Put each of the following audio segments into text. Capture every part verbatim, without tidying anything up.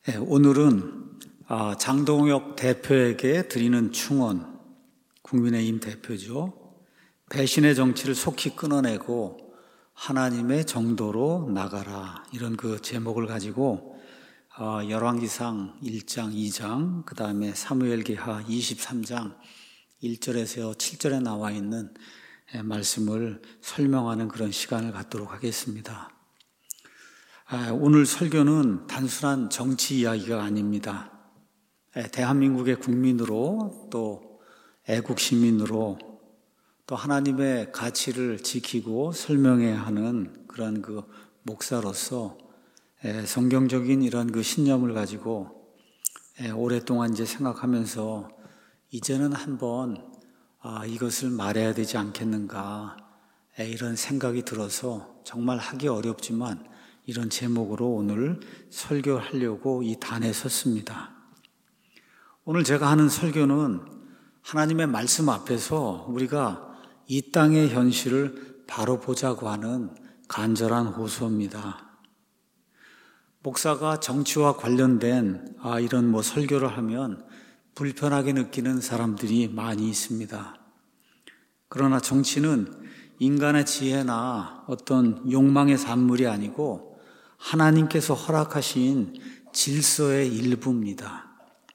네, 오늘은 장동혁 대표에게 드리는 충언, 국민의힘 대표죠. 배신의 정치를 속히 끊어내고 하나님의 정도로 나가라, 이런 그 제목을 가지고 열왕기상 일 장, 이 장, 그 다음에 사무엘기하 이십삼 장 일 절에서 칠 절에 나와 있는 말씀을 설명하는 그런 시간을 갖도록 하겠습니다. 오늘 설교는 단순한 정치 이야기가 아닙니다. 대한민국의 국민으로, 또 애국 시민으로, 또 하나님의 가치를 지키고 설명해야 하는 그런 그 목사로서 성경적인 이런 그 신념을 가지고 오랫동안 이제 생각하면서 이제는 한번 아, 이것을 말해야 되지 않겠는가, 이런 생각이 들어서 정말 하기 어렵지만 이런 제목으로 오늘 설교하려고 이 단에 섰습니다. 오늘 제가 하는 설교는 하나님의 말씀 앞에서 우리가 이 땅의 현실을 바로 보자고 하는 간절한 호소입니다. 목사가 정치와 관련된 아, 이런 뭐 설교를 하면 불편하게 느끼는 사람들이 많이 있습니다. 그러나 정치는 인간의 지혜나 어떤 욕망의 산물이 아니고 하나님께서 허락하신 질서의 일부입니다.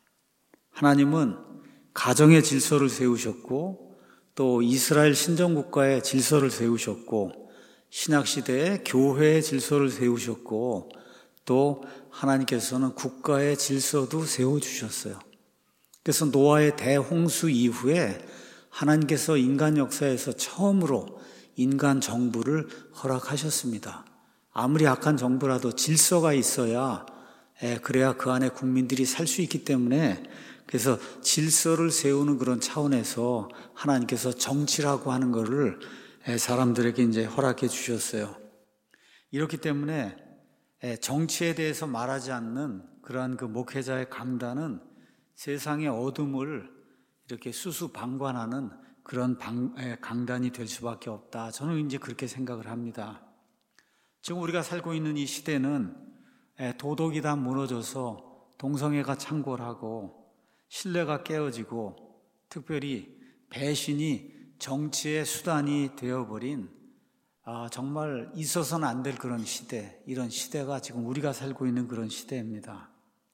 하나님은 가정의 질서를 세우셨고, 또 이스라엘 신정국가의 질서를 세우셨고, 신약시대에 교회의 질서를 세우셨고, 또 하나님께서는 국가의 질서도 세워주셨어요. 그래서 노아의 대홍수 이후에 하나님께서 인간 역사에서 처음으로 인간 정부를 허락하셨습니다. 아무리 악한 정부라도 질서가 있어야, 그래야 그 안에 국민들이 살 수 있기 때문에, 그래서 질서를 세우는 그런 차원에서 하나님께서 정치라고 하는 것을 사람들에게 이제 허락해 주셨어요. 이렇기 때문에 정치에 대해서 말하지 않는 그러한 그 목회자의 강단은 세상의 어둠을 이렇게 수수방관하는 그런 방, 강단이 될 수밖에 없다. 저는 이제 그렇게 생각을 합니다. 지금 우리가 살고 있는 이 시대는 도덕이 다 무너져서 동성애가 창궐하고 신뢰가 깨어지고, 특별히 배신이 정치의 수단이 되어버린 아, 정말 있어서는 안 될 그런 시대, 이런 시대가 지금 우리가 살고 있는 그런 시대입니다.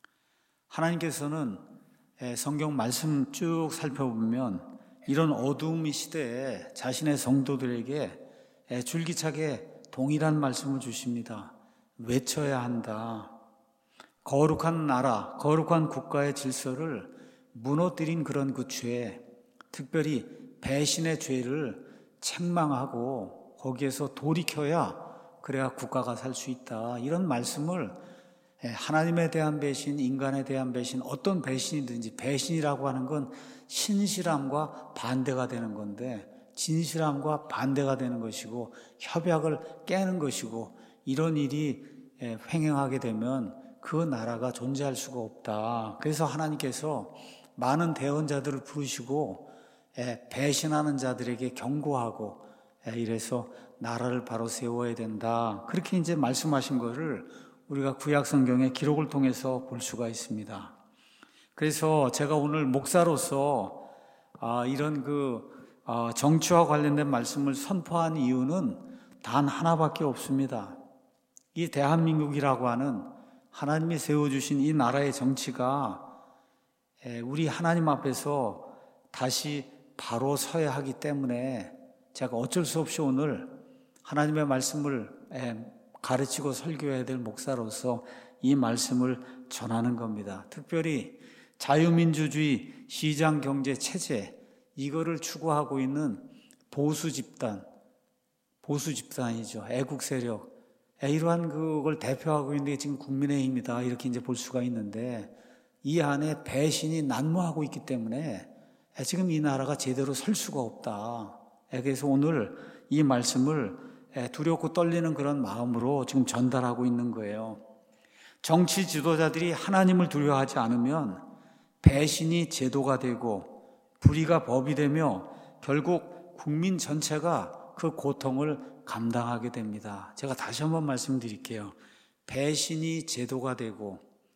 하나님께서는 성경 말씀 쭉 살펴보면 이런 어두움 시대에 자신의 성도들에게 줄기차게 동일한 말씀을 주십니다. 외쳐야 한다. 거룩한 나라, 거룩한 국가의 질서를 무너뜨린 그런 그 죄, 특별히 배신의 죄를 책망하고 거기에서 돌이켜야 그래야 국가가 살 수 있다. 이런 말씀을 하나님에 대한 배신, 인간에 대한 배신, 어떤 배신이든지, 배신이라고 하는 건 신실함과 반대가 되는 건데, 진실함과 반대가 되는 것이고 협약을 깨는 것이고, 이런 일이 횡행하게 되면 그 나라가 존재할 수가 없다. 그래서 하나님께서 많은 대언자들을 부르시고 배신하는 자들에게 경고하고, 이래서 나라를 바로 세워야 된다. 그렇게 이제 말씀하신 것을 우리가 구약 성경의 기록을 통해서 볼 수가 있습니다. 그래서 제가 오늘 목사로서 이런 그 정치와 관련된 말씀을 선포한 이유는 단 하나밖에 없습니다. 이 대한민국이라고 하는 하나님이 세워주신 이 나라의 정치가 우리 하나님 앞에서 다시 바로 서야 하기 때문에 제가 어쩔 수 없이 오늘 하나님의 말씀을 가르치고 설교해야 될 목사로서 이 말씀을 전하는 겁니다. 특별히 자유민주주의 시장경제 체제, 이거를 추구하고 있는 보수 집단, 보수 집단이죠. 애국 세력, 이러한 그걸 대표하고 있는 게 지금 국민의힘이다. 이렇게 이제 볼 수가 있는데, 이 안에 배신이 난무하고 있기 때문에 지금 이 나라가 제대로 설 수가 없다. 그래서 오늘 이 말씀을 두렵고 떨리는 그런 마음으로 지금 전달하고 있는 거예요. 정치 지도자들이 하나님을 두려워하지 않으면 배신이 제도가 되고 불의가 법이 되며 결국 국민 전체가 그 고통을 감당하게 됩니다. 제가 다시 한번 말씀드릴게요. 배신이 제도가 되고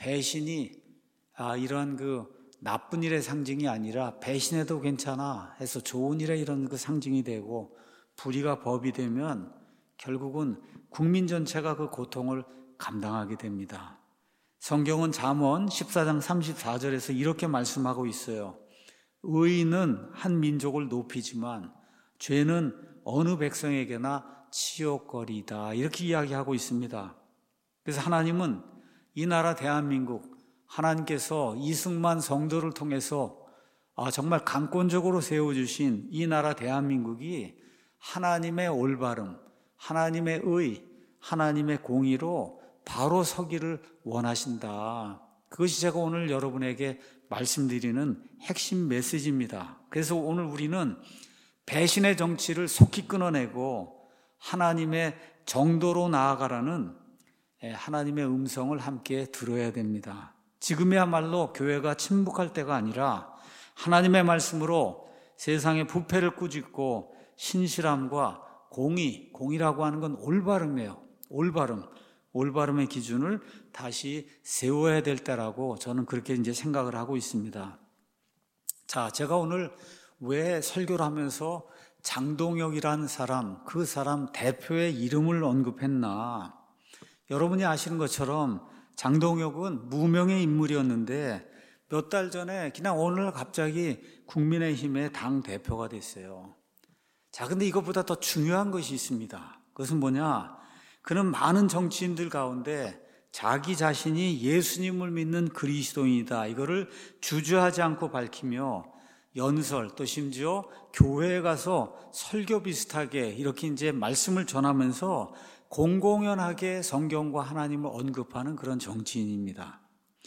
배신이 아, 이런 그 나쁜 일의 상징이 아니라 배신해도 괜찮아 해서 좋은 일의 이런 그 상징이 되고, 불의가 법이 되면 결국은 국민 전체가 그 고통을 감당하게 됩니다. 성경은 잠언 십사 장 삼십사 절에서 이렇게 말씀하고 있어요. 의인은 한 민족을 높이지만 죄는 어느 백성에게나 치욕거리다, 이렇게 이야기하고 있습니다. 그래서 하나님은 이 나라 대한민국, 하나님께서 이승만 성도를 통해서 아, 정말 강권적으로 세워주신 이 나라 대한민국이 하나님의 올바름, 하나님의 의, 하나님의 공의로 바로 서기를 원하신다. 그것이 제가 오늘 여러분에게 말씀드리는 핵심 메시지입니다. 그래서 오늘 우리는 배신의 정치를 속히 끊어내고 하나님의 정도로 나아가라는 하나님의 음성을 함께 들어야 됩니다. 지금이야말로 교회가 침묵할 때가 아니라 하나님의 말씀으로 세상의 부패를 꾸짖고 신실함과 공의, 공의라고 하는 건 올바름이에요. 올바름, 올바름의 기준을 다시 세워야 될 때라고 저는 그렇게 이제 생각을 하고 있습니다. 자, 제가 오늘 왜 설교를 하면서 장동혁이라는 사람, 그 사람 대표의 이름을 언급했나? 여러분이 아시는 것처럼 장동혁은 무명의 인물이었는데 몇 달 전에 그냥 오늘 갑자기 국민의힘의 당 대표가 됐어요. 자, 근데 이것보다 더 중요한 것이 있습니다. 그것은 뭐냐? 그는 많은 정치인들 가운데 자기 자신이 예수님을 믿는 그리스도인이다, 이거를 주저하지 않고 밝히며 연설, 또 심지어 교회에 가서 설교 비슷하게 이렇게 이제 말씀을 전하면서 공공연하게 성경과 하나님을 언급하는 그런 정치인입니다.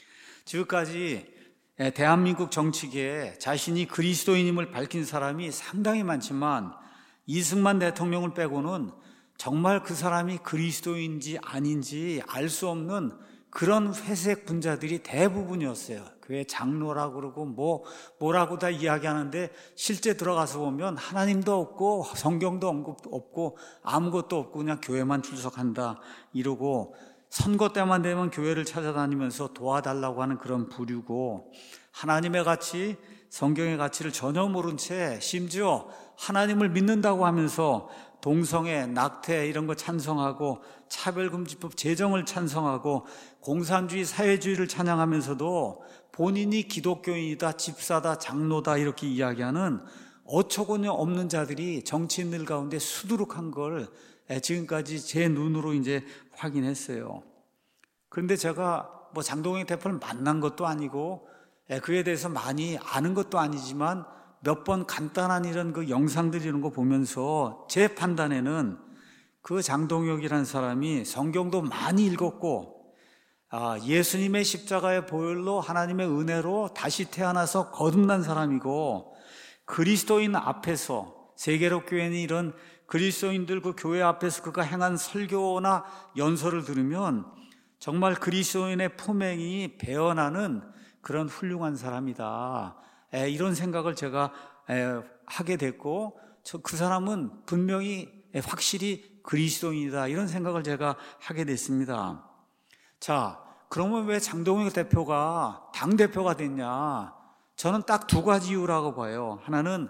지금까지 대한민국 정치계에 자신이 그리스도인임을 밝힌 사람이 상당히 많지만 이승만 대통령을 빼고는 정말 그 사람이 그리스도인지 아닌지 알 수 없는 그런 회색 분자들이 대부분이었어요. 교회 장로라고 그러고 뭐 뭐라고 다 이야기하는데 실제 들어가서 보면 하나님도 없고 성경도 없고 아무것도 없고 그냥 교회만 출석한다 이러고, 선거 때만 되면 교회를 찾아다니면서 도와달라고 하는 그런 부류고, 하나님의 가치, 성경의 가치를 전혀 모른 채 심지어 하나님을 믿는다고 하면서 동성애, 낙태 이런 거 찬성하고 차별금지법 제정을 찬성하고 공산주의, 사회주의를 찬양하면서도 본인이 기독교인이다, 집사다, 장로다 이렇게 이야기하는 어처구니 없는 자들이 정치인들 가운데 수두룩한 걸 지금까지 제 눈으로 이제 확인했어요. 그런데 제가 뭐 장동혁 대표를 만난 것도 아니고 그에 대해서 많이 아는 것도 아니지만 몇 번 간단한 이런 그 영상들 이런 거 보면서 제 판단에는 그 장동혁이라는 사람이 성경도 많이 읽었고, 아, 예수님의 십자가의 보혈로 하나님의 은혜로 다시 태어나서 거듭난 사람이고, 그리스도인 앞에서 세계로 교회는 이런 그리스도인들 그 교회 앞에서 그가 행한 설교나 연설을 들으면 정말 그리스도인의 품행이 배어나는 그런 훌륭한 사람이다, 에, 이런 생각을 제가 에, 하게 됐고, 저, 그 사람은 분명히 에, 확실히 그리스도인이다, 이런 생각을 제가 하게 됐습니다. 자, 그러면 왜 장동혁 대표가 당대표가 됐냐? 저는 딱 두 가지 이유라고 봐요. 하나는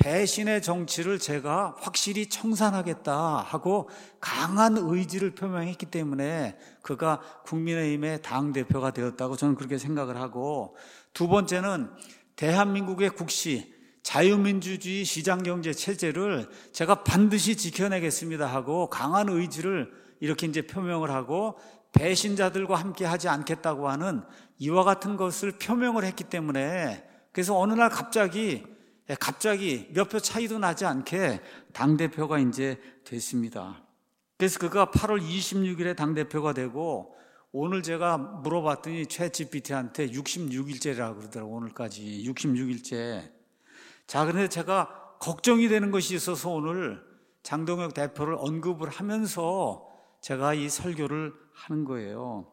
배신의 정치를 제가 확실히 청산하겠다 하고 강한 의지를 표명했기 때문에 그가 국민의힘의 당대표가 되었다고 저는 그렇게 생각을 하고, 두 번째는 대한민국의 국시, 자유민주주의 시장경제 체제를 제가 반드시 지켜내겠습니다 하고 강한 의지를 이렇게 이제 표명을 하고 배신자들과 함께 하지 않겠다고 하는 이와 같은 것을 표명을 했기 때문에, 그래서 어느 날 갑자기 갑자기 몇 표 차이도 나지 않게 당대표가 이제 됐습니다. 그래서 그가 팔월 이십육일에 당대표가 되고, 오늘 제가 물어봤더니 챗지피티한테 육십육 일째라고 그러더라고요. 오늘까지 육십육 일째. 자, 그런데 제가 걱정이 되는 것이 있어서 오늘 장동혁 대표를 언급을 하면서 제가 이 설교를 하는 거예요.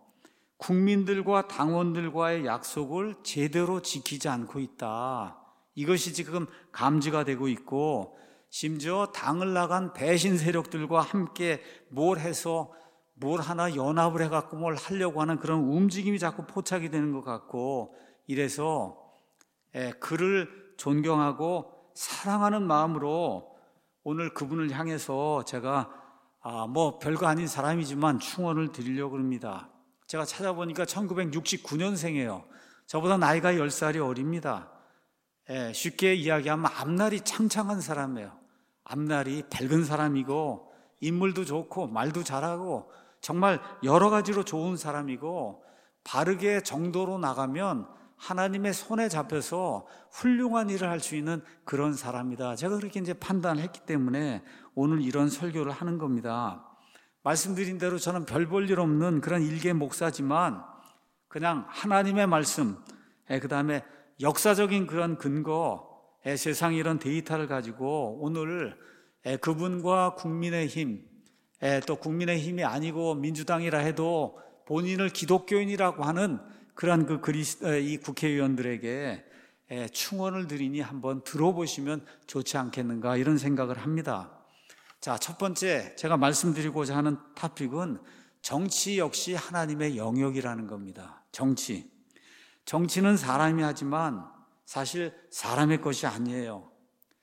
국민들과 당원들과의 약속을 제대로 지키지 않고 있다. 이것이 지금 감지가 되고 있고, 심지어 당을 나간 배신 세력들과 함께 뭘 해서 뭘 하나 연합을 해갖고 뭘 하려고 하는 그런 움직임이 자꾸 포착이 되는 것 같고, 이래서 그를 존경하고 사랑하는 마음으로 오늘 그분을 향해서 제가 아, 뭐 별거 아닌 사람이지만 충원을 드리려고 합니다. 제가 찾아보니까 천구백육십구 년생이에요. 저보다 나이가 열 살이 어립니다. 예, 쉽게 이야기하면 앞날이 창창한 사람이에요. 앞날이 밝은 사람이고 인물도 좋고 말도 잘하고 정말 여러 가지로 좋은 사람이고, 바르게 정도로 나가면 하나님의 손에 잡혀서 훌륭한 일을 할 수 있는 그런 사람이다. 제가 그렇게 이제 판단했기 때문에 오늘 이런 설교를 하는 겁니다. 말씀드린 대로 저는 별 볼 일 없는 그런 일개 목사지만 그냥 하나님의 말씀, 그 다음에 역사적인 그런 근거, 세상 이런 데이터를 가지고 오늘 그분과 국민의힘, 또 국민의힘이 아니고 민주당이라 해도 본인을 기독교인이라고 하는 그러한 그 그리스, 이 국회의원들에게 충원을 드리니 한번 들어보시면 좋지 않겠는가, 이런 생각을 합니다. 자, 첫 번째 제가 말씀드리고자 하는 토픽은 정치 역시 하나님의 영역이라는 겁니다. 정치. 정치는 사람이 하지만 사실 사람의 것이 아니에요.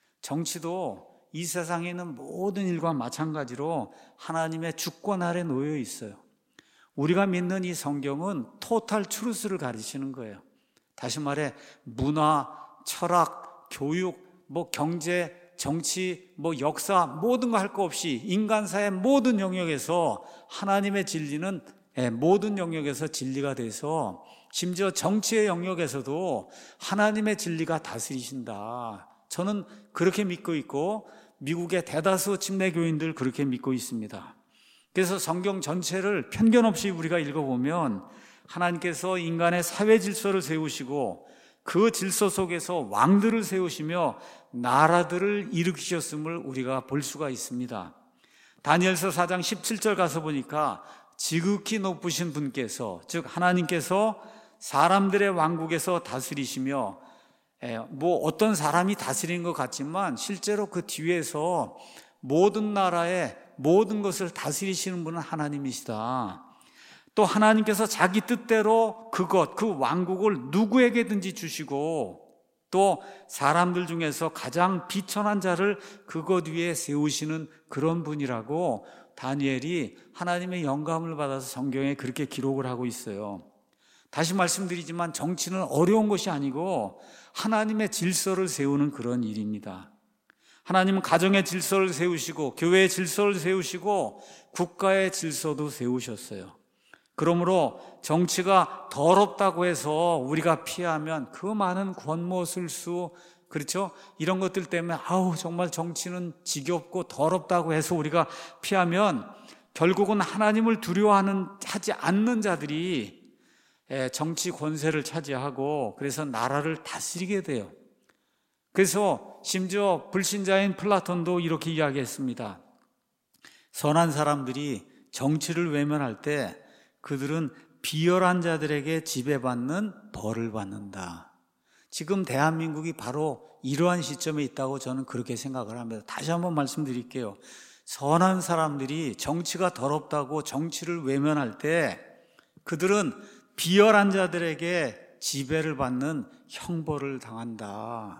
정치도 이 세상에 있는 모든 일과 마찬가지로 하나님의 주권 아래 놓여 있어요. 우리가 믿는 이 성경은 토탈 트루스를 가르치는 거예요. 다시 말해 문화, 철학, 교육, 뭐 경제, 정치, 뭐 역사, 모든 거 할 거 없이 인간사의 모든 영역에서 하나님의 진리는 모든 영역에서 진리가 돼서 심지어 정치의 영역에서도 하나님의 진리가 다스리신다. 저는 그렇게 믿고 있고 미국의 대다수 침례교인들 그렇게 믿고 있습니다. 그래서 성경 전체를 편견 없이 우리가 읽어보면 하나님께서 인간의 사회 질서를 세우시고 그 질서 속에서 왕들을 세우시며 나라들을 일으키셨음을 우리가 볼 수가 있습니다. 다니엘서 사 장 십칠 절 가서 보니까 지극히 높으신 분께서, 즉 하나님께서 사람들의 왕국에서 다스리시며, 뭐 어떤 사람이 다스리는 것 같지만 실제로 그 뒤에서 모든 나라의 모든 것을 다스리시는 분은 하나님이시다. 또 하나님께서 자기 뜻대로 그것, 그 왕국을 누구에게든지 주시고 또 사람들 중에서 가장 비천한 자를 그것 위에 세우시는 그런 분이라고 다니엘이 하나님의 영감을 받아서 성경에 그렇게 기록을 하고 있어요. 다시 말씀드리지만 정치는 어려운 것이 아니고 하나님의 질서를 세우는 그런 일입니다. 하나님은 가정의 질서를 세우시고 교회의 질서를 세우시고 국가의 질서도 세우셨어요. 그러므로 정치가 더럽다고 해서 우리가 피하면 그 많은 권모술수, 그렇죠? 이런 것들 때문에 아우 정말 정치는 지겹고 더럽다고 해서 우리가 피하면 결국은 하나님을 두려워하는 하지 않는 자들이 정치 권세를 차지하고 그래서 나라를 다스리게 돼요. 그래서 심지어 불신자인 플라톤도 이렇게 이야기했습니다. 선한 사람들이 정치를 외면할 때 그들은 비열한 자들에게 지배받는 벌을 받는다. 지금 대한민국이 바로 이러한 시점에 있다고 저는 그렇게 생각을 합니다. 다시 한번 말씀드릴게요. 선한 사람들이 정치가 더럽다고 정치를 외면할 때 그들은 비열한 자들에게 지배를 받는 형벌을 당한다.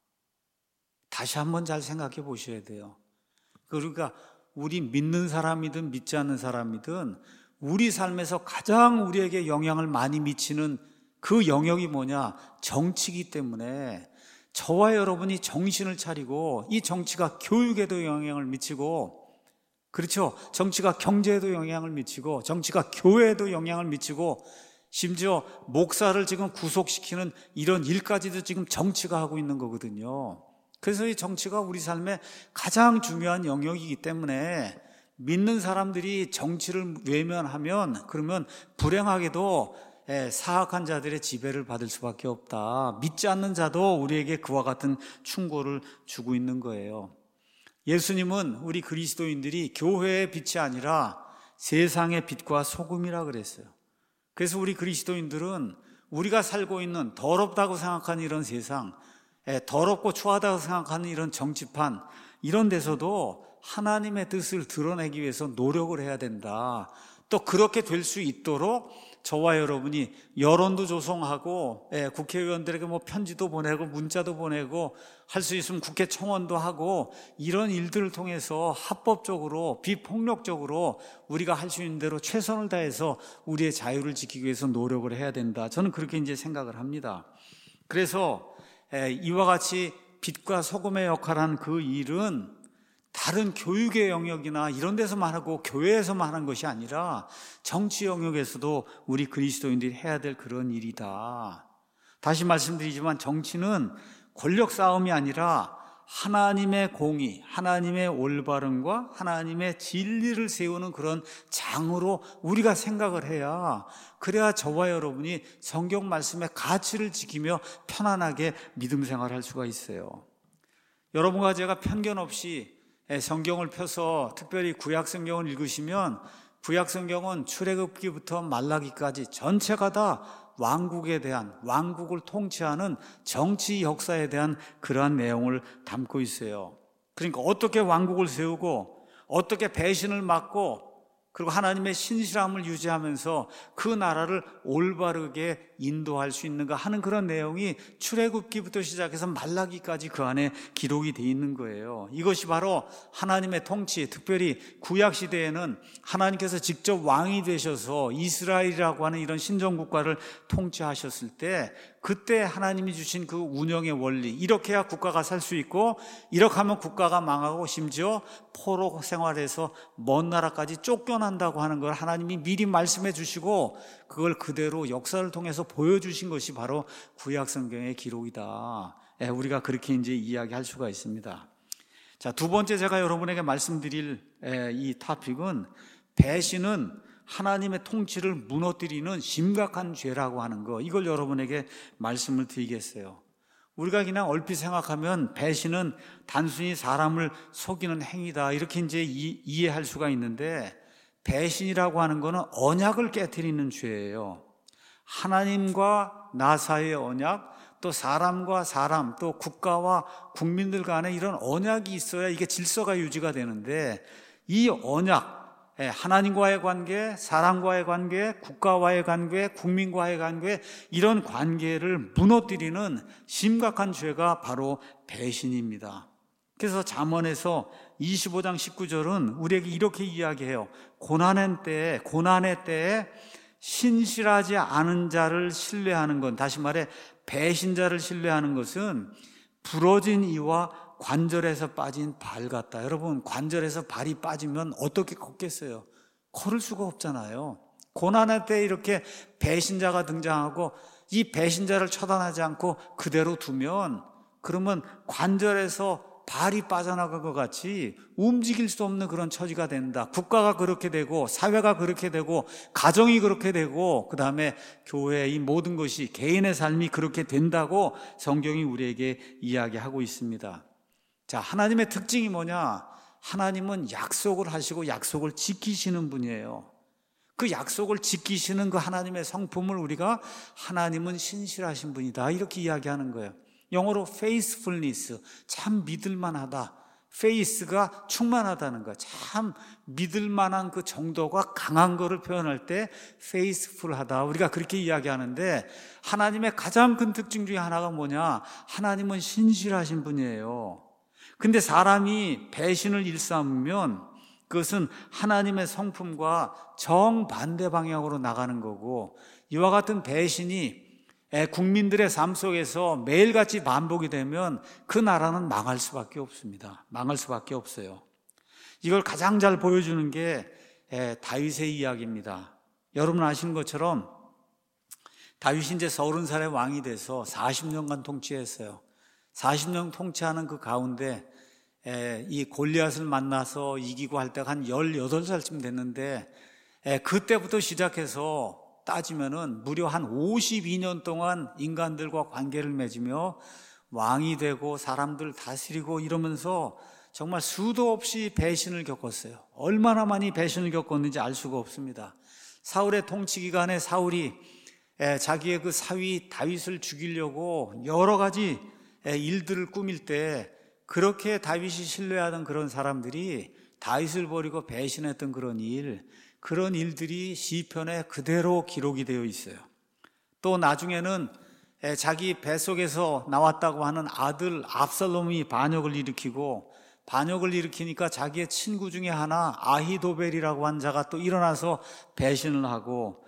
다시 한번 잘 생각해 보셔야 돼요. 그러니까 우리 믿는 사람이든 믿지 않는 사람이든 우리 삶에서 가장 우리에게 영향을 많이 미치는 그 영역이 뭐냐? 정치이기 때문에 저와 여러분이 정신을 차리고 이 정치가 교육에도 영향을 미치고, 그렇죠? 정치가 경제에도 영향을 미치고 정치가 교회에도 영향을 미치고 심지어 목사를 지금 구속시키는 이런 일까지도 지금 정치가 하고 있는 거거든요. 그래서 이 정치가 우리 삶의 가장 중요한 영역이기 때문에 믿는 사람들이 정치를 외면하면 그러면 불행하게도 사악한 자들의 지배를 받을 수밖에 없다. 믿지 않는 자도 우리에게 그와 같은 충고를 주고 있는 거예요. 예수님은 우리 그리스도인들이 교회의 빛이 아니라 세상의 빛과 소금이라 그랬어요. 그래서 우리 그리스도인들은 우리가 살고 있는 더럽다고 생각하는 이런 세상, 더럽고 추하다고 생각하는 이런 정치판, 이런 데서도 하나님의 뜻을 드러내기 위해서 노력을 해야 된다. 또 그렇게 될 수 있도록 저와 여러분이 여론도 조성하고, 예, 국회의원들에게 뭐 편지도 보내고 문자도 보내고 할 수 있으면 국회 청원도 하고, 이런 일들을 통해서 합법적으로 비폭력적으로 우리가 할 수 있는 대로 최선을 다해서 우리의 자유를 지키기 위해서 노력을 해야 된다. 저는 그렇게 이제 생각을 합니다. 그래서 예, 이와 같이 빛과 소금의 역할을 그 일은 다른 교육의 영역이나 이런 데서만 하고 교회에서만 하는 것이 아니라 정치 영역에서도 우리 그리스도인들이 해야 될 그런 일이다. 다시 말씀드리지만 정치는 권력 싸움이 아니라 하나님의 공의, 하나님의 올바름과 하나님의 진리를 세우는 그런 장으로 우리가 생각을 해야, 그래야 저와 여러분이 성경 말씀의 가치를 지키며 편안하게 믿음 생활할 수가 있어요. 여러분과 제가 편견 없이 성경을 펴서 특별히 구약 성경을 읽으시면 구약 성경은 출애굽기부터 말라기까지 전체가 다 왕국에 대한, 왕국을 통치하는 정치 역사에 대한 그러한 내용을 담고 있어요. 그러니까 어떻게 왕국을 세우고 어떻게 배신을 막고 그리고 하나님의 신실함을 유지하면서 그 나라를 올바르게 인도할 수 있는가 하는 그런 내용이 출애굽기부터 시작해서 말라기까지 그 안에 기록이 되어 있는 거예요. 이것이 바로 하나님의 통치, 특별히 구약시대에는 하나님께서 직접 왕이 되셔서 이스라엘이라고 하는 이런 신정국가를 통치하셨을 때, 그때 하나님이 주신 그 운영의 원리, 이렇게 해야 국가가 살 수 있고, 이렇게 하면 국가가 망하고 심지어 포로 생활에서 먼 나라까지 쫓겨난다고 하는 걸 하나님이 미리 말씀해 주시고 그걸 그대로 역사를 통해서 보여주신 것이 바로 구약 성경의 기록이다. 예, 우리가 그렇게 이제 이야기할 수가 있습니다. 자, 두 번째 제가 여러분에게 말씀드릴 예, 이 토픽은 배신은 하나님의 통치를 무너뜨리는 심각한 죄라고 하는 거, 이걸 여러분에게 말씀을 드리겠어요. 우리가 그냥 얼핏 생각하면 배신은 단순히 사람을 속이는 행위다, 이렇게 이제 이, 이해할 수가 있는데, 배신이라고 하는 거는 언약을 깨트리는 죄예요. 하나님과 나 사이의 언약, 또 사람과 사람, 또 국가와 국민들 간에 이런 언약이 있어야 이게 질서가 유지가 되는데, 이 언약, 하나님과의 관계, 사람과의 관계, 국가와의 관계, 국민과의 관계, 이런 관계를 무너뜨리는 심각한 죄가 바로 배신입니다. 그래서 잠언에서 이십오 장 십구 절은 우리에게 이렇게 이야기해요. 고난의 때에, 고난의 때에 신실하지 않은 자를 신뢰하는 건, 다시 말해 배신자를 신뢰하는 것은 부러진 이와 관절에서 빠진 발 같다. 여러분, 관절에서 발이 빠지면 어떻게 걷겠어요? 걸을 수가 없잖아요. 고난의 때 이렇게 배신자가 등장하고 이 배신자를 처단하지 않고 그대로 두면, 그러면 관절에서 발이 빠져나갈 것 같이 움직일 수 없는 그런 처지가 된다. 국가가 그렇게 되고 사회가 그렇게 되고 가정이 그렇게 되고 그 다음에 교회, 이 모든 것이, 개인의 삶이 그렇게 된다고 성경이 우리에게 이야기하고 있습니다. 자, 하나님의 특징이 뭐냐? 하나님은 약속을 하시고 약속을 지키시는 분이에요. 그 약속을 지키시는 그 하나님의 성품을 우리가 하나님은 신실하신 분이다, 이렇게 이야기하는 거예요. 영어로 faithfulness, 참 믿을만하다. faith가 충만하다는 거, 참 믿을만한 그 정도가 강한 거를 표현할 때 faithful하다, 우리가 그렇게 이야기하는데, 하나님의 가장 큰 특징 중에 하나가 뭐냐? 하나님은 신실하신 분이에요. 근데 사람이 배신을 일삼으면 그것은 하나님의 성품과 정반대 방향으로 나가는 거고, 이와 같은 배신이 국민들의 삶 속에서 매일같이 반복이 되면 그 나라는 망할 수밖에 없습니다. 망할 수밖에 없어요. 이걸 가장 잘 보여주는 게 다윗의 이야기입니다. 여러분 아시는 것처럼 다윗이 이제 서른 살의 왕이 돼서 사십 년간 통치했어요. 사십 년 통치하는 그 가운데 이 골리앗을 만나서 이기고 할 때가 한 열여덟 살쯤 됐는데, 그때부터 시작해서 따지면은 무려 한 오십이 년 동안 인간들과 관계를 맺으며 왕이 되고 사람들 다스리고 이러면서 정말 수도 없이 배신을 겪었어요. 얼마나 많이 배신을 겪었는지 알 수가 없습니다. 사울의 통치 기간에 사울이 자기의 그 사위 다윗을 죽이려고 여러 가지 일들을 꾸밀 때, 그렇게 다윗이 신뢰하던 그런 사람들이 다윗을 버리고 배신했던 그런 일, 그런 일들이 시편에 그대로 기록이 되어 있어요. 또 나중에는 자기 뱃속에서 나왔다고 하는 아들 압살롬이 반역을 일으키고, 반역을 일으키니까 자기의 친구 중에 하나 아히도벨이라고 한 자가 또 일어나서 배신을 하고,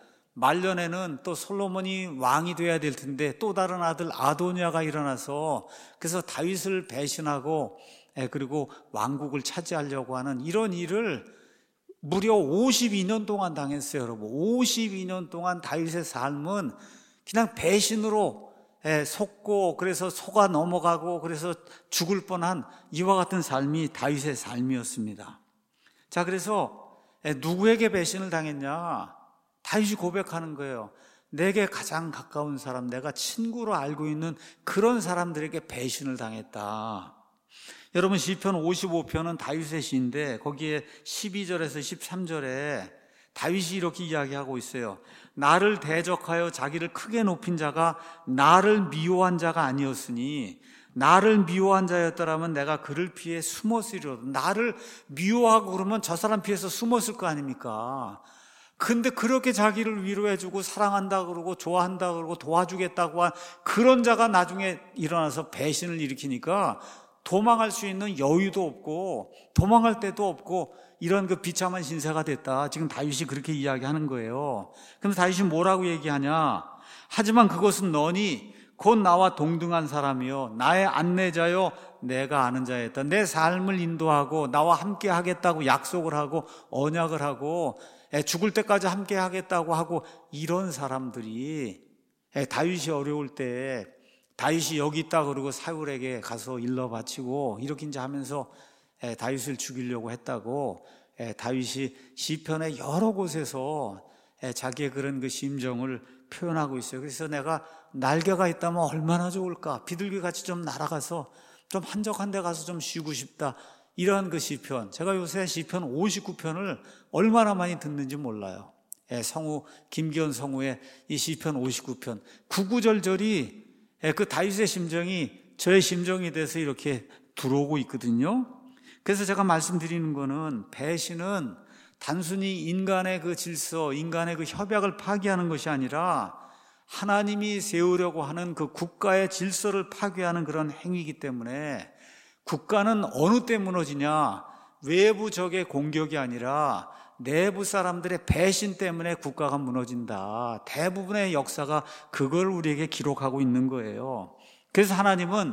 말년에는 또 솔로몬이 왕이 돼야 될 텐데 또 다른 아들 아도니아가 일어나서 그래서 다윗을 배신하고 그리고 왕국을 차지하려고 하는 이런 일을 무려 오십이 년 동안 당했어요. 여러분, 오십이 년 동안 다윗의 삶은 그냥 배신으로 속고, 그래서 속아 넘어가고, 그래서 죽을 뻔한 이와 같은 삶이 다윗의 삶이었습니다. 자, 그래서 누구에게 배신을 당했냐? 다윗이 고백하는 거예요. 내게 가장 가까운 사람, 내가 친구로 알고 있는 그런 사람들에게 배신을 당했다. 여러분, 시편 오십오 편은 다윗의 시인데 거기에 십이 절에서 십삼 절에 다윗이 이렇게 이야기하고 있어요. 나를 대적하여 자기를 크게 높인 자가 나를 미워한 자가 아니었으니, 나를 미워한 자였더라면 내가 그를 피해 숨었으리로다. 나를 미워하고 그러면 저 사람 피해서 숨었을 거 아닙니까? 근데 그렇게 자기를 위로해주고 사랑한다 그러고 좋아한다 그러고 도와주겠다고 한 그런 자가 나중에 일어나서 배신을 일으키니까 도망할 수 있는 여유도 없고 도망할 데도 없고 이런 그 비참한 신세가 됐다. 지금 다윗이 그렇게 이야기하는 거예요. 근데 다윗이 뭐라고 얘기하냐? 하지만 그것은 너니 곧 나와 동등한 사람이요 나의 안내자요 내가 아는 자였다. 내 삶을 인도하고 나와 함께 하겠다고 약속을 하고 언약을 하고 죽을 때까지 함께 하겠다고 하고 이런 사람들이 다윗이 어려울 때 다윗이 여기 있다 그러고 사울에게 가서 일러 바치고 이렇게 이제 하면서 다윗을 죽이려고 했다고 다윗이 시편의 여러 곳에서 자기의 그런 그 심정을 표현하고 있어요. 그래서 내가 날개가 있다면 얼마나 좋을까? 비둘기같이 좀 날아가서 좀 한적한 데 가서 좀 쉬고 싶다. 이런 그 시편, 제가 요새 시편 오십구 편을 얼마나 많이 듣는지 몰라요. 성우, 김기현 성우의 이 시편 오십구 편 구구절절이 그 다윗의 심정이 저의 심정이 돼서 이렇게 들어오고 있거든요. 그래서 제가 말씀드리는 거는 배신은 단순히 인간의 그 질서, 인간의 그 협약을 파기하는 것이 아니라 하나님이 세우려고 하는 그 국가의 질서를 파괴하는 그런 행위이기 때문에 국가는 어느 때 무너지냐? 외부 적의 공격이 아니라 내부 사람들의 배신 때문에 국가가 무너진다. 대부분의 역사가 그걸 우리에게 기록하고 있는 거예요. 그래서 하나님은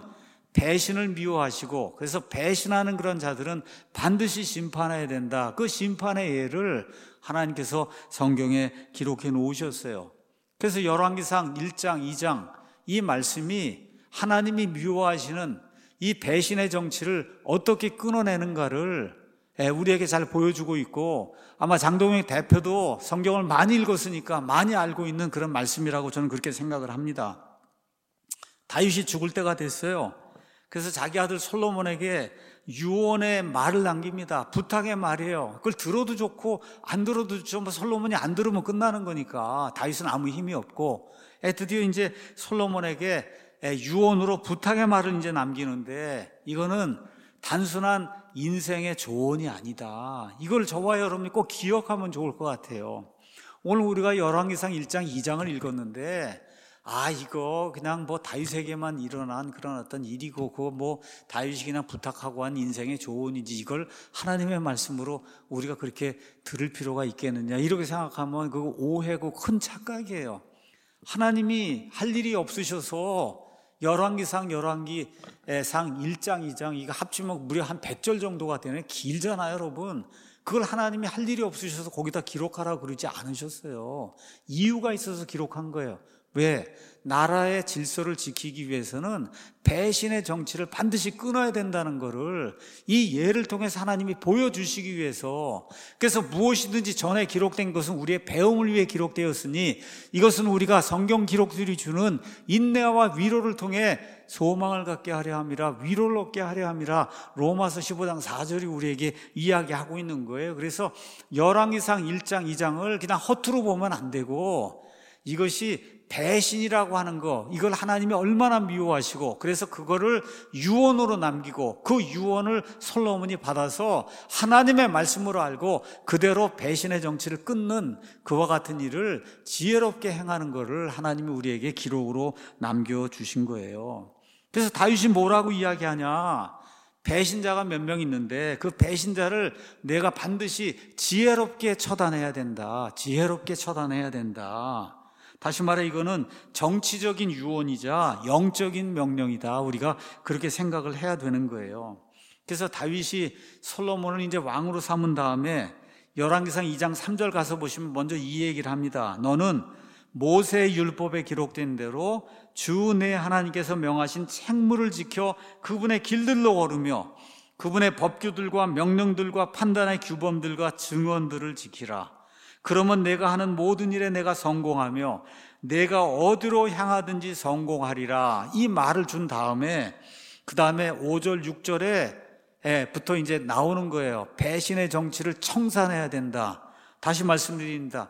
배신을 미워하시고, 그래서 배신하는 그런 자들은 반드시 심판해야 된다. 그 심판의 예를 하나님께서 성경에 기록해 놓으셨어요. 그래서 열왕기상 일 장, 이 장 이 말씀이 하나님이 미워하시는 이 배신의 정치를 어떻게 끊어내는가를 우리에게 잘 보여주고 있고, 아마 장동영 대표도 성경을 많이 읽었으니까 많이 알고 있는 그런 말씀이라고 저는 그렇게 생각을 합니다. 다윗이 죽을 때가 됐어요. 그래서 자기 아들 솔로몬에게 유언의 말을 남깁니다. 부탁의 말이에요. 그걸 들어도 좋고 안 들어도 좋죠. 뭐 솔로몬이 안 들으면 끝나는 거니까 다윗은 아무 힘이 없고, 드디어 이제 솔로몬에게 유언으로 부탁의 말을 이제 남기는데, 이거는 단순한 인생의 조언이 아니다. 이걸 저와 여러분이 꼭 기억하면 좋을 것 같아요. 오늘 우리가 열왕기상 일 장, 이 장을 읽었는데, 아, 이거 그냥 뭐 다윗에게만 일어난 그런 어떤 일이고, 그거 뭐 다윗이 그냥 부탁하고 한 인생의 조언이지, 이걸 하나님의 말씀으로 우리가 그렇게 들을 필요가 있겠느냐, 이렇게 생각하면 그거 오해고 큰 착각이에요. 하나님이 할 일이 없으셔서 열왕기상, 열왕기상 일 장, 이 장 이거 합치면 무려 한 백 절 정도가 되네. 길잖아요, 여러분. 그걸 하나님이 할 일이 없으셔서 거기다 기록하라고 그러지 않으셨어요. 이유가 있어서 기록한 거예요. 왜? 나라의 질서를 지키기 위해서는 배신의 정치를 반드시 끊어야 된다는 것을 이 예를 통해서 하나님이 보여주시기 위해서, 그래서 무엇이든지 전에 기록된 것은 우리의 배움을 위해 기록되었으니 이것은 우리가 성경 기록들이 주는 인내와 위로를 통해 소망을 갖게 하려 함이라, 위로를 얻게 하려 함이라, 로마서 십오 장 사 절이 우리에게 이야기하고 있는 거예요. 그래서 열왕기상 일 장, 이 장을 그냥 허투루 보면 안 되고, 이것이 배신이라고 하는 거, 이걸 하나님이 얼마나 미워하시고, 그래서 그거를 유언으로 남기고 그 유언을 솔로몬이 받아서 하나님의 말씀으로 알고 그대로 배신의 정치를 끊는 그와 같은 일을 지혜롭게 행하는 것을 하나님이 우리에게 기록으로 남겨주신 거예요. 그래서 다윗이 뭐라고 이야기하냐? 배신자가 몇 명 있는데 그 배신자를 내가 반드시 지혜롭게 처단해야 된다. 지혜롭게 처단해야 된다. 다시 말해 이거는 정치적인 유언이자 영적인 명령이다. 우리가 그렇게 생각을 해야 되는 거예요. 그래서 다윗이 솔로몬을 이제 왕으로 삼은 다음에 열왕기상 이 장 삼 절 가서 보시면 먼저 이 얘기를 합니다. 너는 모세의 율법에 기록된 대로 주 내 하나님께서 명하신 책무를 지켜 그분의 길들로 걸으며 그분의 법규들과 명령들과 판단의 규범들과 증언들을 지키라. 그러면 내가 하는 모든 일에 내가 성공하며 내가 어디로 향하든지 성공하리라. 이 말을 준 다음에 그 다음에 오 절 육 절에 부터 이제 나오는 거예요. 배신의 정치를 청산해야 된다. 다시 말씀드립니다.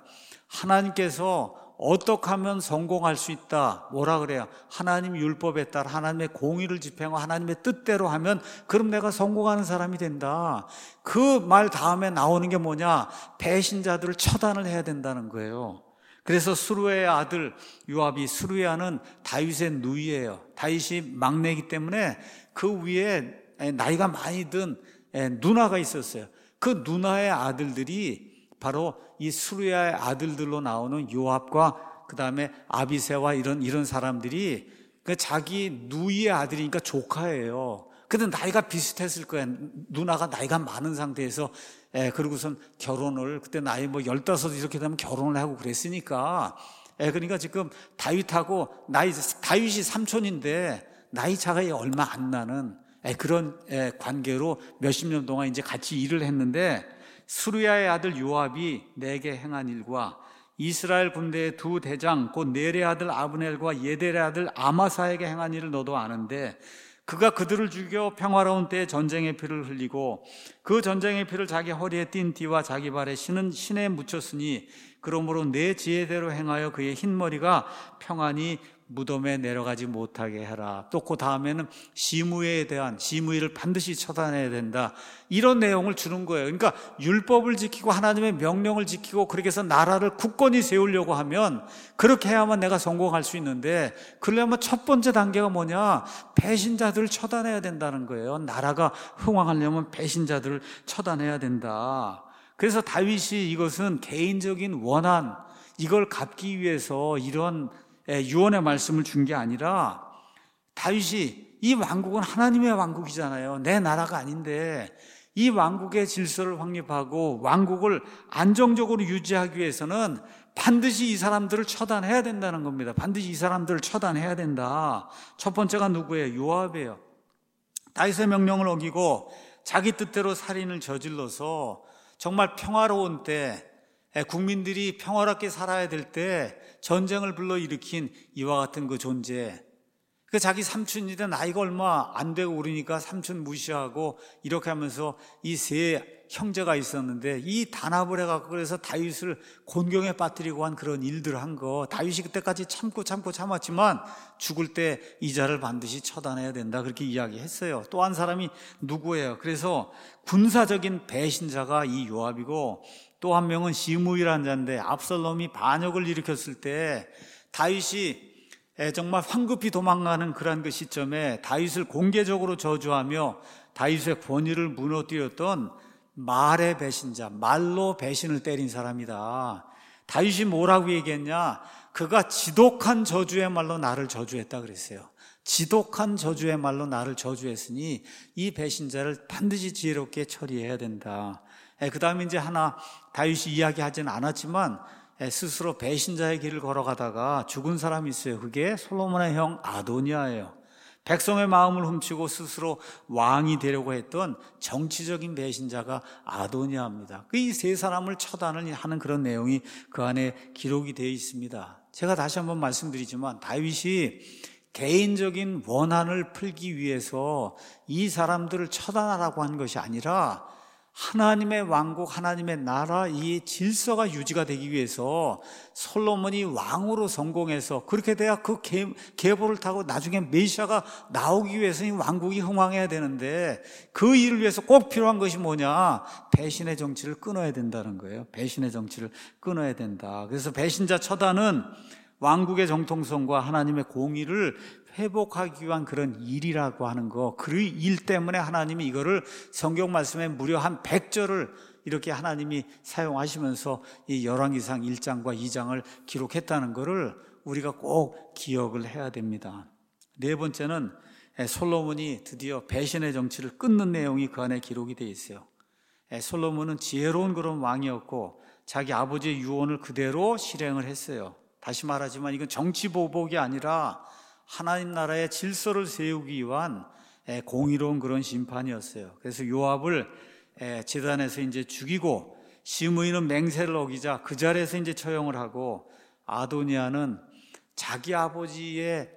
하나님께서 어떻게 하면 성공할 수 있다. 뭐라 그래요? 하나님 율법에 따라 하나님의 공의를 집행하고 하나님의 뜻대로 하면 그럼 내가 성공하는 사람이 된다. 그 말 다음에 나오는 게 뭐냐? 배신자들을 처단을 해야 된다는 거예요. 그래서 수루의 아들 요압이, 수루야는 다윗의 누이예요. 다윗이 막내이기 때문에 그 위에 나이가 많이 든 누나가 있었어요. 그 누나의 아들들이 바로 이 수루야의 아들들로 나오는 요압과 그 다음에 아비새와 이런 이런 사람들이 그 자기 누이의 아들이니까 조카예요. 근데 나이가 비슷했을 거야. 누나가 나이가 많은 상태에서 예, 그러고선 결혼을 그때 나이 뭐 열다섯 이렇게 되면 결혼을 하고 그랬으니까 예, 그러니까 지금 다윗하고 나이 다윗이 삼촌인데 나이 차가 얼마 안 나는 예, 그런 예, 관계로 몇십 년 동안 이제 같이 일을 했는데. 수루야의 아들 요압이 내게 행한 일과 이스라엘 군대의 두 대장 곧 넬의 아들 아브넬과 예델의 아들 아마사에게 행한 일을 너도 아는데 그가 그들을 죽여 평화로운 때에 전쟁의 피를 흘리고 그 전쟁의 피를 자기 허리에 띤 띠와 자기 발에 신은 신에 묻혔으니 그러므로 내 지혜대로 행하여 그의 흰머리가 평안히 무덤에 내려가지 못하게 해라. 또 그 다음에는 시므이에 대한 시므이를 반드시 처단해야 된다. 이런 내용을 주는 거예요. 그러니까 율법을 지키고 하나님의 명령을 지키고 그렇게 해서 나라를 굳건히 세우려고 하면 그렇게 해야만 내가 성공할 수 있는데 그러려면 첫 번째 단계가 뭐냐? 배신자들을 처단해야 된다는 거예요. 나라가 흥왕하려면 배신자들을 처단해야 된다. 그래서 다윗이 이것은 개인적인 원한 이걸 갚기 위해서 이런 유언의 말씀을 준 게 아니라 다윗이 이 왕국은 하나님의 왕국이잖아요. 내 나라가 아닌데 이 왕국의 질서를 확립하고 왕국을 안정적으로 유지하기 위해서는 반드시 이 사람들을 처단해야 된다는 겁니다. 반드시 이 사람들을 처단해야 된다. 첫 번째가 누구예요? 요압이에요. 다윗의 명령을 어기고 자기 뜻대로 살인을 저질러서 정말 평화로운 때 국민들이 평화롭게 살아야 될 때 전쟁을 불러일으킨 이와 같은 그 존재. 그 자기 삼촌인데 나이가 얼마 안 되고 그러니까 삼촌 무시하고 이렇게 하면서 이 세 형제가 있었는데 이 단합을 해갖고 그래서 다윗을 곤경에 빠뜨리고 한 그런 일들을 한 거. 다윗이 그때까지 참고 참고 참았지만 죽을 때 이 자를 반드시 처단해야 된다. 그렇게 이야기했어요. 또 한 사람이 누구예요? 그래서 군사적인 배신자가 이 요압이고 또 한 명은 시므이라는 자인데 압살롬이 반역을 일으켰을 때 다윗이 정말 황급히 도망가는 그런 그 시점에 다윗을 공개적으로 저주하며 다윗의 권위를 무너뜨렸던 말의 배신자, 말로 배신을 때린 사람이다. 다윗이 뭐라고 얘기했냐? 그가 지독한 저주의 말로 나를 저주했다 그랬어요. 지독한 저주의 말로 나를 저주했으니 이 배신자를 반드시 지혜롭게 처리해야 된다. 그 다음에 이제 하나 다윗이 이야기하지는 않았지만 스스로 배신자의 길을 걸어가다가 죽은 사람이 있어요. 그게 솔로몬의 형 아도니아예요. 백성의 마음을 훔치고 스스로 왕이 되려고 했던 정치적인 배신자가 아도니아입니다. 이 세 사람을 처단을 하는 그런 내용이 그 안에 기록이 되어 있습니다. 제가 다시 한번 말씀드리지만 다윗이 개인적인 원한을 풀기 위해서 이 사람들을 처단하라고 한 것이 아니라 하나님의 왕국, 하나님의 나라, 이 질서가 유지가 되기 위해서 솔로몬이 왕으로 성공해서 그렇게 돼야 그 계, 계보를 타고 나중에 메시아가 나오기 위해서 이 왕국이 흥왕해야 되는데 그 일을 위해서 꼭 필요한 것이 뭐냐? 배신의 정치를 끊어야 된다는 거예요. 배신의 정치를 끊어야 된다. 그래서 배신자 처단은 왕국의 정통성과 하나님의 공의를 회복하기 위한 그런 일이라고 하는 거, 그 일 때문에 하나님이 이거를 성경 말씀에 무려 한 백 절을 이렇게 하나님이 사용하시면서 이 열왕기상 일 장과 이 장을 기록했다는 것을 우리가 꼭 기억을 해야 됩니다. 네 번째는 솔로몬이 드디어 배신의 정치를 끊는 내용이 그 안에 기록이 되어 있어요. 솔로몬은 지혜로운 그런 왕이었고 자기 아버지의 유언을 그대로 실행을 했어요. 다시 말하지만 이건 정치 보복이 아니라 하나님 나라의 질서를 세우기 위한 공의로운 그런 심판이었어요. 그래서 요압을 제단에서 이제 죽이고 시므이는 맹세를 어기자 그 자리에서 이제 처형을 하고 아도니아는 자기 아버지의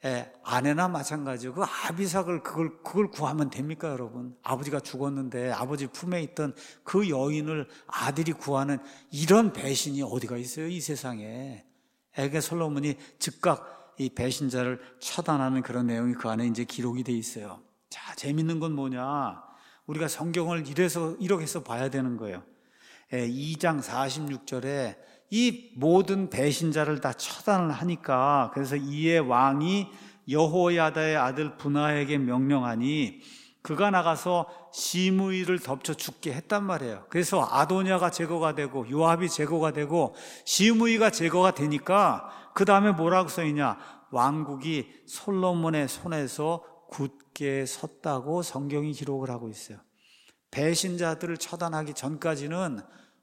아내나 마찬가지고 그 아비삭을 그걸 그걸 구하면 됩니까, 여러분? 아버지가 죽었는데 아버지 품에 있던 그 여인을 아들이 구하는 이런 배신이 어디가 있어요, 이 세상에? 에게 솔로몬이 즉각 이 배신자를 처단하는 그런 내용이 그 안에 이제 기록이 돼 있어요. 자, 재밌는 건 뭐냐? 우리가 성경을 이래서 이렇게 해서 봐야 되는 거예요. 이 장 사십육 절에 이 모든 배신자를 다 처단을 하니까 그래서 이에 왕이 여호야다의 아들 분하에게 명령하니 그가 나가서 시므이를 덮쳐 죽게 했단 말이에요. 그래서 아도니아가 제거가 되고 요압이 제거가 되고 시므이가 제거가 되니까 그 다음에 뭐라고 써있냐? 왕국이 솔로몬의 손에서 굳게 섰다고 성경이 기록을 하고 있어요. 배신자들을 처단하기 전까지는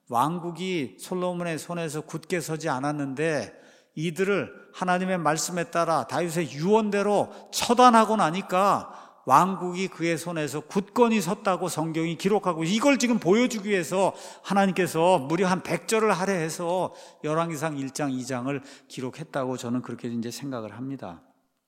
왕국이 솔로몬의 손에서 굳게 서지 않았는데 이들을 하나님의 말씀에 따라 다윗의 유언대로 처단하고 나니까 왕국이 그의 손에서 굳건히 섰다고 성경이 기록하고 이걸 지금 보여주기 위해서 하나님께서 무려 한 백 절을 할애해서 열왕기상 일 장, 이 장을 기록했다고 저는 그렇게 이제 생각을 합니다.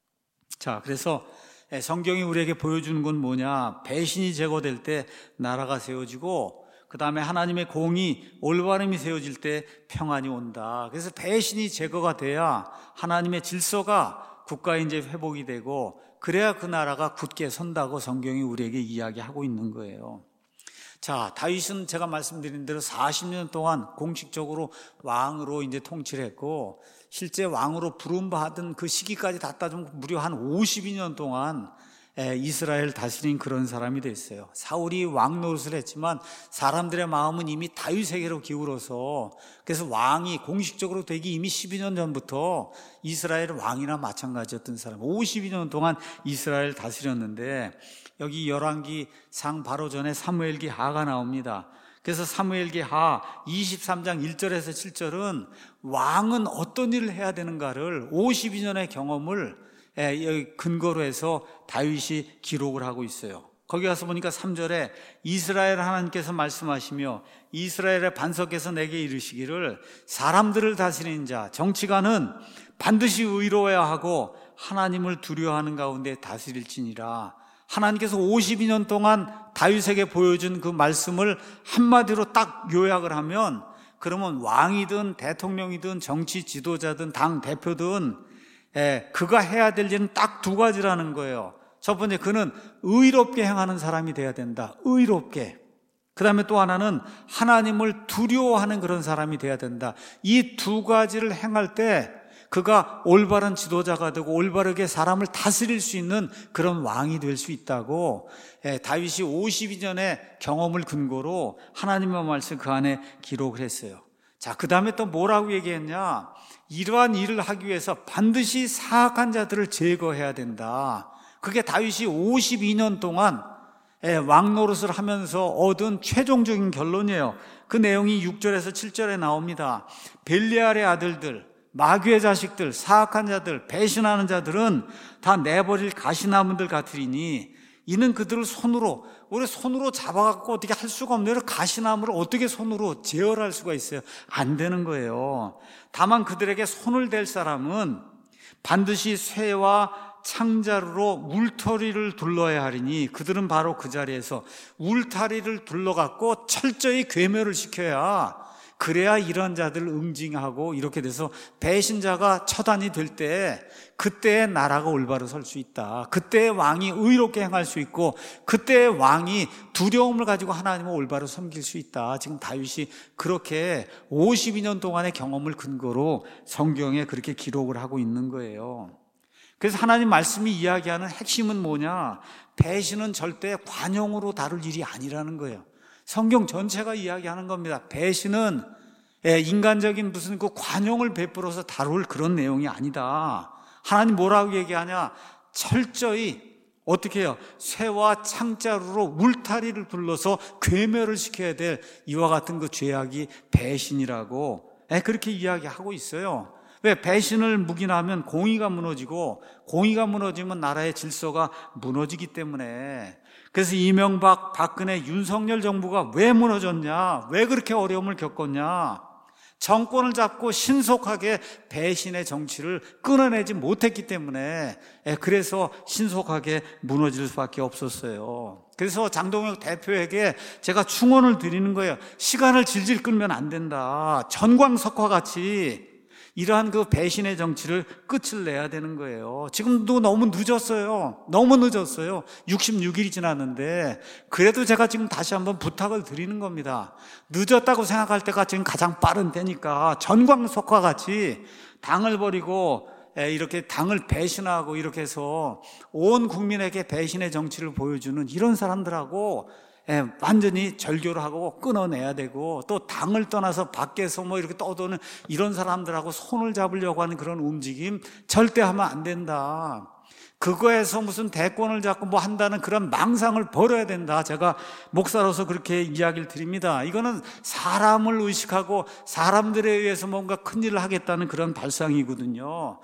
자, 그래서 성경이 우리에게 보여주는 건 뭐냐? 배신이 제거될 때 나라가 세워지고 그 다음에 하나님의 공의, 올바름이 세워질 때 평안이 온다. 그래서 배신이 제거가 돼야 하나님의 질서가 국가에 이제 회복이 되고 그래야 그 나라가 굳게 선다고 성경이 우리에게 이야기하고 있는 거예요. 자, 다윗은 제가 말씀드린 대로 사십 년 동안 공식적으로 왕으로 이제 통치를 했고 실제 왕으로 부름받은 그 시기까지 다 따지면 무려 한 오십이 년 동안 이스라엘 다스린 그런 사람이 됐어요. 사울이 왕 노릇을 했지만 사람들의 마음은 이미 다윗에게로 기울어서 그래서 왕이 공식적으로 되기 이미 십이 년 전부터 이스라엘 왕이나 마찬가지였던 사람, 오십이 년 동안 이스라엘 다스렸는데 여기 열왕기상 바로 전에 사무엘기 하가 나옵니다. 그래서 사무엘기 하 이십삼 장 일 절에서 칠 절은 왕은 어떤 일을 해야 되는가를 오십이 년의 경험을 근거로 해서 다윗이 기록을 하고 있어요. 거기 가서 보니까 삼 절에 이스라엘 하나님께서 말씀하시며 이스라엘의 반석에서 내게 이르시기를 사람들을 다스리는 자, 정치가는 반드시 의로워야 하고 하나님을 두려워하는 가운데 다스릴지니라. 하나님께서 오십이 년 동안 다윗에게 보여준 그 말씀을 한마디로 딱 요약을 하면 그러면 왕이든 대통령이든 정치 지도자든 당 대표든 예, 그가 해야 될 일은 딱 두 가지라는 거예요. 첫 번째, 그는 의롭게 행하는 사람이 돼야 된다. 의롭게. 그 다음에 또 하나는 하나님을 두려워하는 그런 사람이 돼야 된다. 이 두 가지를 행할 때 그가 올바른 지도자가 되고 올바르게 사람을 다스릴 수 있는 그런 왕이 될 수 있다고 예, 다윗이 오십이 년의 경험을 근거로 하나님의 말씀 그 안에 기록을 했어요. 자, 그 다음에 또 뭐라고 얘기했냐? 이러한 일을 하기 위해서 반드시 사악한 자들을 제거해야 된다. 그게 다윗이 오십이 년 동안 왕 노릇을 하면서 얻은 최종적인 결론이에요. 그 내용이 육 절에서 칠 절에 나옵니다. 벨리알의 아들들, 마귀의 자식들, 사악한 자들, 배신하는 자들은 다 내버릴 가시나무들 같으리니 이는 그들을 손으로, 우리 손으로 잡아갖고 어떻게 할 수가 없네요. 가시나무를 어떻게 손으로 제어할 수가 있어요? 안 되는 거예요. 다만 그들에게 손을 댈 사람은 반드시 쇠와 창자루로 울타리를 둘러야 하리니 그들은 바로 그 자리에서 울타리를 둘러갖고 철저히 괴멸을 시켜야, 그래야 이런 자들을 응징하고 이렇게 돼서 배신자가 처단이 될 때 그때의 나라가 올바로 설 수 있다. 그때의 왕이 의롭게 행할 수 있고 그때의 왕이 두려움을 가지고 하나님을 올바로 섬길 수 있다. 지금 다윗이 그렇게 오십이 년 동안의 경험을 근거로 성경에 그렇게 기록을 하고 있는 거예요. 그래서 하나님 말씀이 이야기하는 핵심은 뭐냐? 배신은 절대 관용으로 다룰 일이 아니라는 거예요. 성경 전체가 이야기하는 겁니다. 배신은 인간적인 무슨 그 관용을 베풀어서 다룰 그런 내용이 아니다. 하나님 뭐라고 얘기하냐? 철저히 어떻게 해요? 쇠와 창자루로 울타리를 둘러서 괴멸을 시켜야 될 이와 같은 그 죄악이 배신이라고 그렇게 이야기하고 있어요. 왜? 배신을 묵인하면 공의가 무너지고 공의가 무너지면 나라의 질서가 무너지기 때문에. 그래서 이명박, 박근혜, 윤석열 정부가 왜 무너졌냐? 왜 그렇게 어려움을 겪었냐? 정권을 잡고 신속하게 배신의 정치를 끊어내지 못했기 때문에, 그래서 신속하게 무너질 수밖에 없었어요. 그래서 장동혁 대표에게 제가 충원을 드리는 거예요. 시간을 질질 끌면 안 된다. 전광석화 같이 이러한 그 배신의 정치를 끝을 내야 되는 거예요. 지금도 너무 늦었어요. 너무 늦었어요. 육십육 일이 지났는데, 그래도 제가 지금 다시 한번 부탁을 드리는 겁니다. 늦었다고 생각할 때가 지금 가장 빠른 때니까 전광석화 같이 당을 버리고 이렇게 당을 배신하고 이렇게 해서 온 국민에게 배신의 정치를 보여주는 이런 사람들하고 예, 완전히 절교를 하고 끊어내야 되고, 또 당을 떠나서 밖에서 뭐 이렇게 떠도는 이런 사람들하고 손을 잡으려고 하는 그런 움직임 절대 하면 안 된다. 그거에서 무슨 대권을 잡고 뭐 한다는 그런 망상을 버려야 된다. 제가 목사로서 그렇게 이야기를 드립니다. 이거는 사람을 의식하고 사람들에 의해서 뭔가 큰일을 하겠다는 그런 발상이거든요.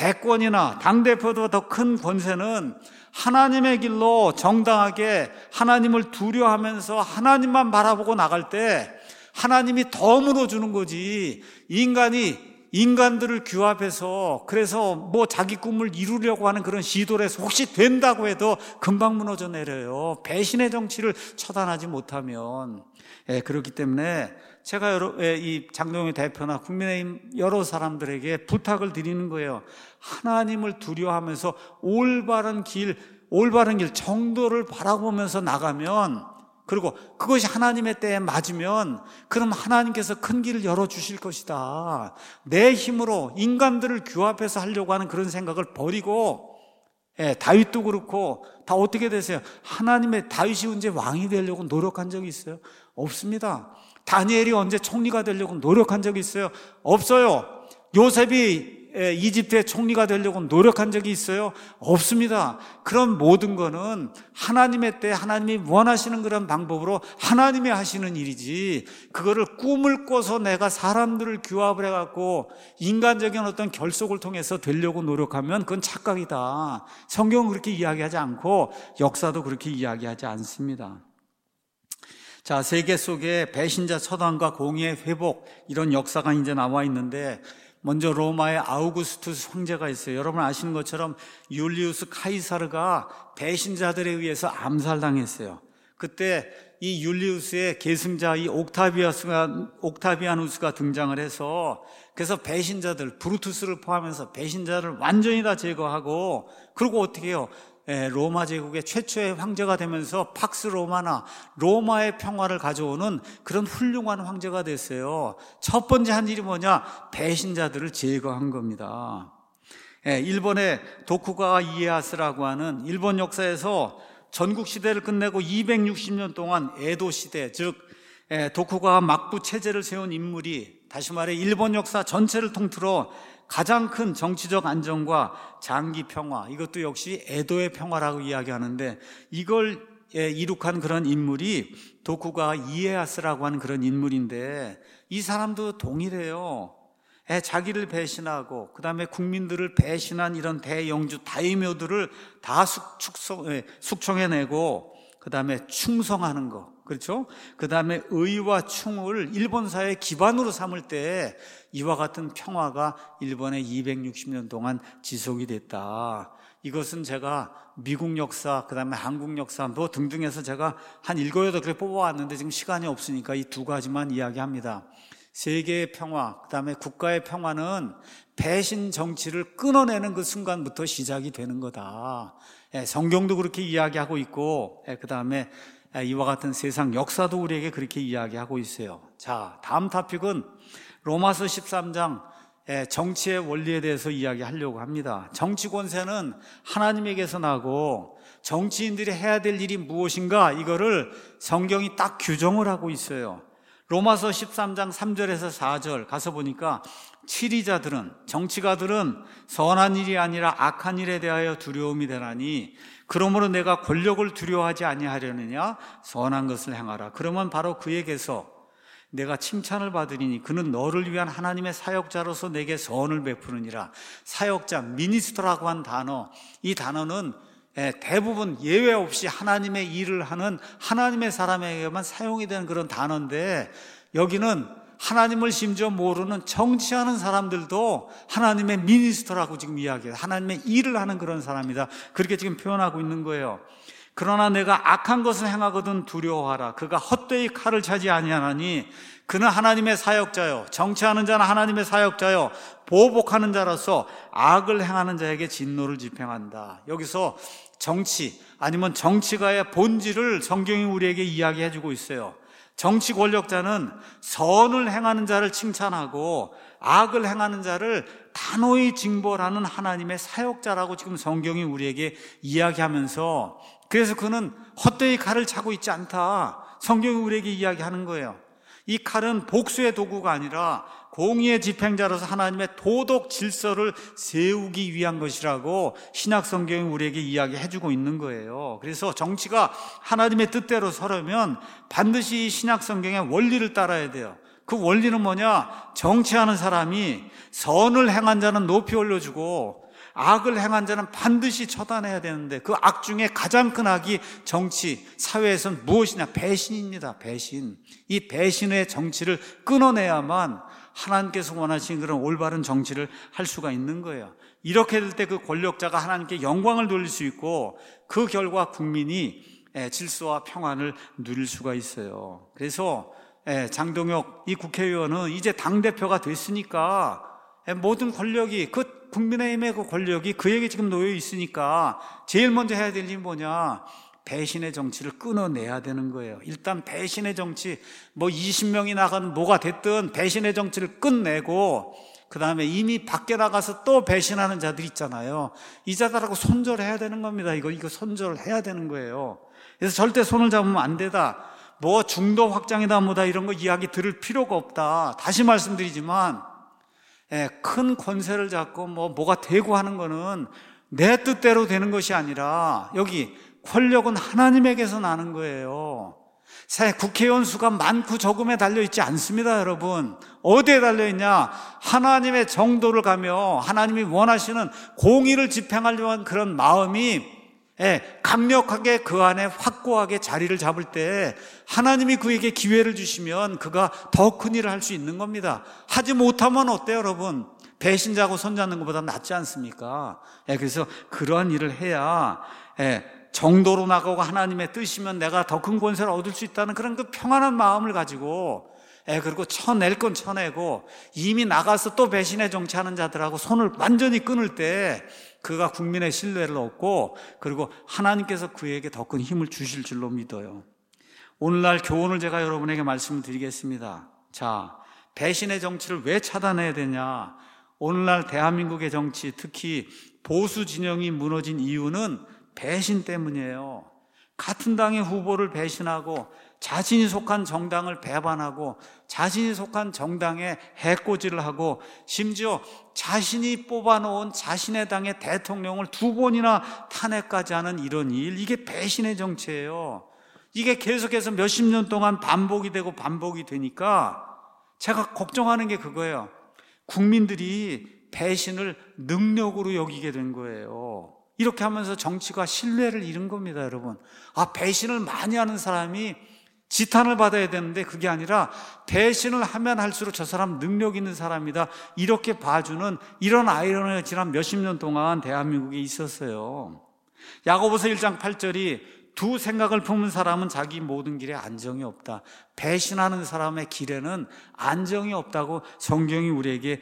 대권이나 당대표도 더 큰 권세는 하나님의 길로 정당하게 하나님을 두려워하면서 하나님만 바라보고 나갈 때 하나님이 더 물어주는 거지. 인간이 인간들을 규합해서 그래서 뭐 자기 꿈을 이루려고 하는 그런 시도를 해서 혹시 된다고 해도 금방 무너져 내려요. 배신의 정치를 처단하지 못하면. 예, 그렇기 때문에 제가 여러, 예, 이 장동혁 대표나 국민의힘 여러 사람들에게 부탁을 드리는 거예요. 하나님을 두려워하면서 올바른 길, 올바른 길 정도를 바라보면서 나가면, 그리고 그것이 하나님의 때에 맞으면 그럼 하나님께서 큰 길을 열어주실 것이다. 내 힘으로 인간들을 규합해서 하려고 하는 그런 생각을 버리고, 예, 다윗도 그렇고 다 어떻게 되세요? 하나님의, 다윗이 언제 왕이 되려고 노력한 적이 있어요? 없습니다. 다니엘이 언제 총리가 되려고 노력한 적이 있어요? 없어요. 요셉이 이집트의 총리가 되려고 노력한 적이 있어요? 없습니다. 그런 모든 거는 하나님의 때 하나님이 원하시는 그런 방법으로 하나님이 하시는 일이지, 그거를 꿈을 꿔서 내가 사람들을 규합을 해갖고 인간적인 어떤 결속을 통해서 되려고 노력하면 그건 착각이다. 성경은 그렇게 이야기하지 않고 역사도 그렇게 이야기하지 않습니다. 자, 세계 속에 배신자 처단과 공의의 회복, 이런 역사가 이제 나와 있는데, 먼저 로마의 아우구스투스 황제가 있어요. 여러분 아시는 것처럼 율리우스 카이사르가 배신자들에 의해서 암살당했어요. 그때 이 율리우스의 계승자 이 옥타비아스가, 옥타비아누스가 등장을 해서, 그래서 배신자들, 브루투스를 포함해서 배신자를 완전히 다 제거하고, 그리고 어떻게 해요? 예, 로마 제국의 최초의 황제가 되면서 팍스 로마나 로마의 평화를 가져오는 그런 훌륭한 황제가 됐어요. 첫 번째 한 일이 뭐냐? 배신자들을 제거한 겁니다. 예, 일본의 도쿠가와 이에야스라고 하는 일본 역사에서 전국 시대를 끝내고 이백육십 년 동안 에도 시대, 즉 예, 도쿠가와 막부 체제를 세운 인물이, 다시 말해 일본 역사 전체를 통틀어 가장 큰 정치적 안정과 장기 평화, 이것도 역시 에도의 평화라고 이야기하는데, 이걸 이룩한 그런 인물이 도쿠가와 이에야스라고 하는 그런 인물인데, 이 사람도 동일해요. 자기를 배신하고 그 다음에 국민들을 배신한 이런 대영주 다이묘들을 다 숙, 숙성, 숙청해내고 그 다음에 충성하는 거, 그렇죠? 그 다음에 의와 충을 일본 사회의 기반으로 삼을 때 이와 같은 평화가 일본에 이백육십 년 동안 지속이 됐다. 이것은 제가 미국 역사, 그 다음에 한국 역사 뭐 등등 해서 제가 한 일곱, 여덟 개 뽑아왔는데 지금 시간이 없으니까 이 두 가지만 이야기합니다. 세계의 평화, 그 다음에 국가의 평화는 배신 정치를 끊어내는 그 순간부터 시작이 되는 거다. 예, 성경도 그렇게 이야기하고 있고, 예, 그 다음에 이와 같은 세상 역사도 우리에게 그렇게 이야기하고 있어요. 자, 다음 토픽은 로마서 십삼 장 정치의 원리에 대해서 이야기하려고 합니다. 정치 권세는 하나님에게서 나고 정치인들이 해야 될 일이 무엇인가, 이거를 성경이 딱 규정을 하고 있어요. 로마서 십삼 장 삼 절에서 사 절 가서 보니까 치리자들은, 정치가들은 선한 일이 아니라 악한 일에 대하여 두려움이 되나니 그러므로 내가 권력을 두려워하지 아니하려느냐, 선한 것을 행하라. 그러면 바로 그에게서 내가 칭찬을 받으리니 그는 너를 위한 하나님의 사역자로서 내게 선을 베푸느니라. 사역자, 미니스터라고 한 단어, 이 단어는 대부분 예외 없이 하나님의 일을 하는 하나님의 사람에게만 사용이 되는 그런 단어인데, 여기는 하나님을 심지어 모르는 정치하는 사람들도 하나님의 미니스터라고 지금 이야기해요. 하나님의 일을 하는 그런 사람이다, 그렇게 지금 표현하고 있는 거예요. 그러나 내가 악한 것을 행하거든 두려워하라. 그가 헛되이 칼을 차지 아니하나니 그는 하나님의 사역자요, 정치하는 자는 하나님의 사역자요, 보복하는 자로서 악을 행하는 자에게 진노를 집행한다. 여기서 정치, 아니면 정치가의 본질을 성경이 우리에게 이야기해 주고 있어요. 정치 권력자는 선을 행하는 자를 칭찬하고 악을 행하는 자를 단호히 징벌하는 하나님의 사역자라고 지금 성경이 우리에게 이야기하면서, 그래서 그는 헛되이 칼을 차고 있지 않다, 성경이 우리에게 이야기하는 거예요. 이 칼은 복수의 도구가 아니라 공의의 집행자로서 하나님의 도덕 질서를 세우기 위한 것이라고 신약 성경이 우리에게 이야기해주고 있는 거예요. 그래서 정치가 하나님의 뜻대로 서려면 반드시 신약 성경의 원리를 따라야 돼요. 그 원리는 뭐냐? 정치하는 사람이 선을 행한 자는 높이 올려주고 악을 행한 자는 반드시 처단해야 되는데, 그 악 중에 가장 큰 악이 정치, 사회에서는 무엇이냐? 배신입니다. 배신. 이 배신의 정치를 끊어내야만 하나님께서 원하시는 그런 올바른 정치를 할 수가 있는 거예요. 이렇게 될 때 그 권력자가 하나님께 영광을 돌릴 수 있고, 그 결과 국민이 질서와 평안을 누릴 수가 있어요. 그래서 장동혁 이 국회의원은 이제 당대표가 됐으니까 모든 권력이, 그 국민의힘의 그 권력이 그에게 지금 놓여 있으니까 제일 먼저 해야 될 일이 뭐냐? 배신의 정치를 끊어내야 되는 거예요. 일단 배신의 정치, 뭐 이십 명이 나가든 뭐가 됐든 배신의 정치를 끝내고, 그 다음에 이미 밖에 나가서 또 배신하는 자들 있잖아요. 이 자들하고 손절해야 되는 겁니다. 이거 이거 손절해야 되는 거예요. 그래서 절대 손을 잡으면 안 되다. 뭐 중도 확장이다 뭐다 이런 거 이야기 들을 필요가 없다. 다시 말씀드리지만, 예, 큰 권세를 잡고 뭐 뭐가 되고 하는 거는 내 뜻대로 되는 것이 아니라, 여기 권력은 하나님에게서 나는 거예요. 국회의원 수가 많고 적음에 달려있지 않습니다, 여러분. 어디에 달려있냐? 하나님의 정도를 가며 하나님이 원하시는 공의를 집행하려고 하는 그런 마음이 강력하게 그 안에 확고하게 자리를 잡을 때 하나님이 그에게 기회를 주시면 그가 더 큰 일을 할 수 있는 겁니다. 하지 못하면 어때요, 여러분? 배신자고 손잡는 것보다 낫지 않습니까? 그래서 그러한 일을 해야 정도로 나가고 하나님의 뜻이면 내가 더 큰 권세를 얻을 수 있다는 그런 그 평안한 마음을 가지고, 그리고 쳐낼 건 쳐내고, 이미 나가서 또 배신의 정치하는 자들하고 손을 완전히 끊을 때 그가 국민의 신뢰를 얻고, 그리고 하나님께서 그에게 더 큰 힘을 주실 줄로 믿어요. 오늘날 교훈을 제가 여러분에게 말씀을 드리겠습니다. 자, 배신의 정치를 왜 차단해야 되냐? 오늘날 대한민국의 정치, 특히 보수 진영이 무너진 이유는 배신 때문이에요. 같은 당의 후보를 배신하고 자신이 속한 정당을 배반하고 자신이 속한 정당에 해코지를 하고 심지어 자신이 뽑아놓은 자신의 당의 대통령을 두 번이나 탄핵까지 하는 이런 일, 이게 배신의 정치예요. 이게 계속해서 몇십 년 동안 반복이 되고 반복이 되니까 제가 걱정하는 게 그거예요. 국민들이 배신을 능력으로 여기게 된 거예요. 이렇게 하면서 정치가 신뢰를 잃은 겁니다, 여러분. 아, 배신을 많이 하는 사람이 지탄을 받아야 되는데 그게 아니라 배신을 하면 할수록 저 사람 능력 있는 사람이다, 이렇게 봐주는 이런 아이러니가 지난 몇십 년 동안 대한민국에 있었어요. 야고보서 일 장 팔 절이 두 생각을 품은 사람은 자기 모든 길에 안정이 없다, 배신하는 사람의 길에는 안정이 없다고 성경이 우리에게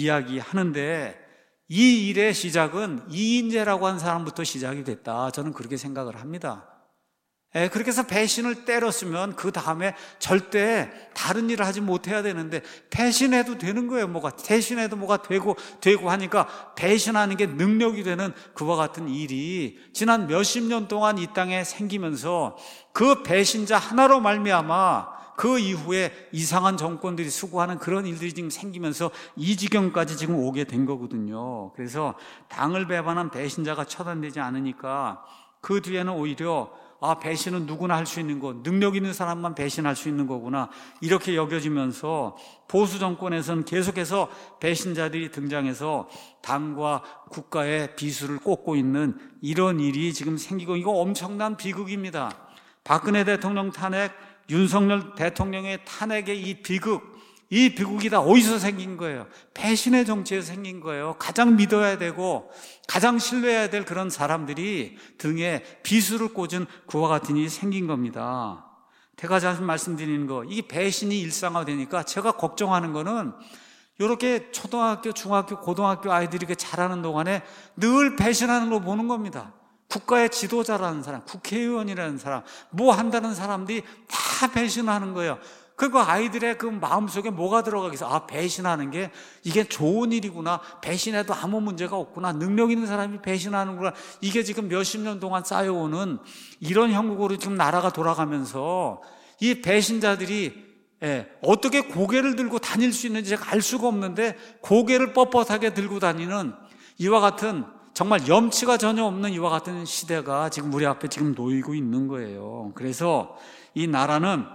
이야기하는데, 이 일의 시작은 이인재라고 하는 사람부터 시작이 됐다, 저는 그렇게 생각을 합니다. 예, 그렇게 해서 배신을 때렸으면 그 다음에 절대 다른 일을 하지 못해야 되는데, 배신해도 되는 거예요. 뭐가 배신해도 뭐가 되고 되고 하니까 배신하는 게 능력이 되는 그와 같은 일이 지난 몇십 년 동안 이 땅에 생기면서, 그 배신자 하나로 말미암아 그 이후에 이상한 정권들이 수고하는 그런 일들이 지금 생기면서 이 지경까지 지금 오게 된 거거든요. 그래서 당을 배반한 배신자가 처단되지 않으니까 그 뒤에는 오히려 아, 배신은 누구나 할 수 있는 거, 능력 있는 사람만 배신할 수 있는 거구나, 이렇게 여겨지면서 보수 정권에서는 계속해서 배신자들이 등장해서 당과 국가의 비수를 꽂고 있는 이런 일이 지금 생기고, 이거 엄청난 비극입니다. 박근혜 대통령 탄핵, 윤석열 대통령의 탄핵의 이 비극, 이 비극이 다 어디서 생긴 거예요? 배신의 정치에서 생긴 거예요. 가장 믿어야 되고 가장 신뢰해야 될 그런 사람들이 등에 비수를 꽂은 그와 같은 일이 생긴 겁니다. 제가 자주 말씀드리는 거, 이 배신이 일상화되니까 제가 걱정하는 거는, 이렇게 초등학교, 중학교, 고등학교 아이들이 이렇게 자라는 동안에 늘 배신하는 걸 보는 겁니다. 국가의 지도자라는 사람, 국회의원이라는 사람, 뭐 한다는 사람들이 다 배신하는 거예요. 그리고 아이들의 그 마음속에 뭐가 들어가겠어? 아, 배신하는 게 이게 좋은 일이구나, 배신해도 아무 문제가 없구나, 능력 있는 사람이 배신하는구나, 이게 지금 몇십 년 동안 쌓여오는 이런 형국으로 지금 나라가 돌아가면서 이 배신자들이 예, 어떻게 고개를 들고 다닐 수 있는지 제가 알 수가 없는데, 고개를 뻣뻣하게 들고 다니는 이와 같은, 정말 염치가 전혀 없는 이와 같은 시대가 지금 우리 앞에 지금 놓이고 있는 거예요. 그래서 이 나라는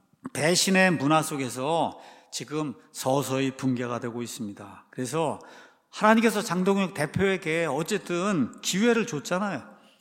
배신의 문화 속에서 지금 서서히 붕괴가 되고 있습니다. 그래서 하나님께서 장동혁 대표에게 어쨌든 기회를 줬잖아요.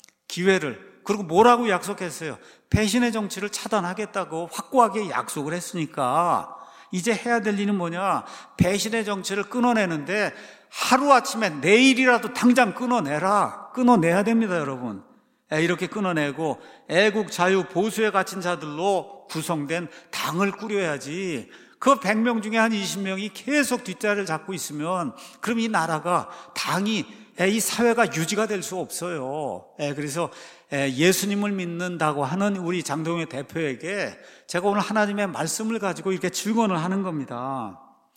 기회를. 그리고 뭐라고 약속했어요? 배신의 정치를 차단하겠다고 확고하게 약속을 했으니까 이제 해야 될 일은 뭐냐? 배신의 정치를 끊어내는데 하루아침에 내일이라도 당장 끊어내라. 끊어내야 됩니다, 여러분. 이렇게 끊어내고 애국, 자유, 보수에 갇힌 자들로 구성된 당을 꾸려야지, 그 백 명 중에 한 이십 명이 계속 뒷자리를 잡고 있으면 그럼 이 나라가, 당이, 이 사회가 유지가 될 수 없어요. 그래서 예수님을 믿는다고 하는 우리 장동혁 대표에게 제가 오늘 하나님의 말씀을 가지고 이렇게 증언을 하는 겁니다.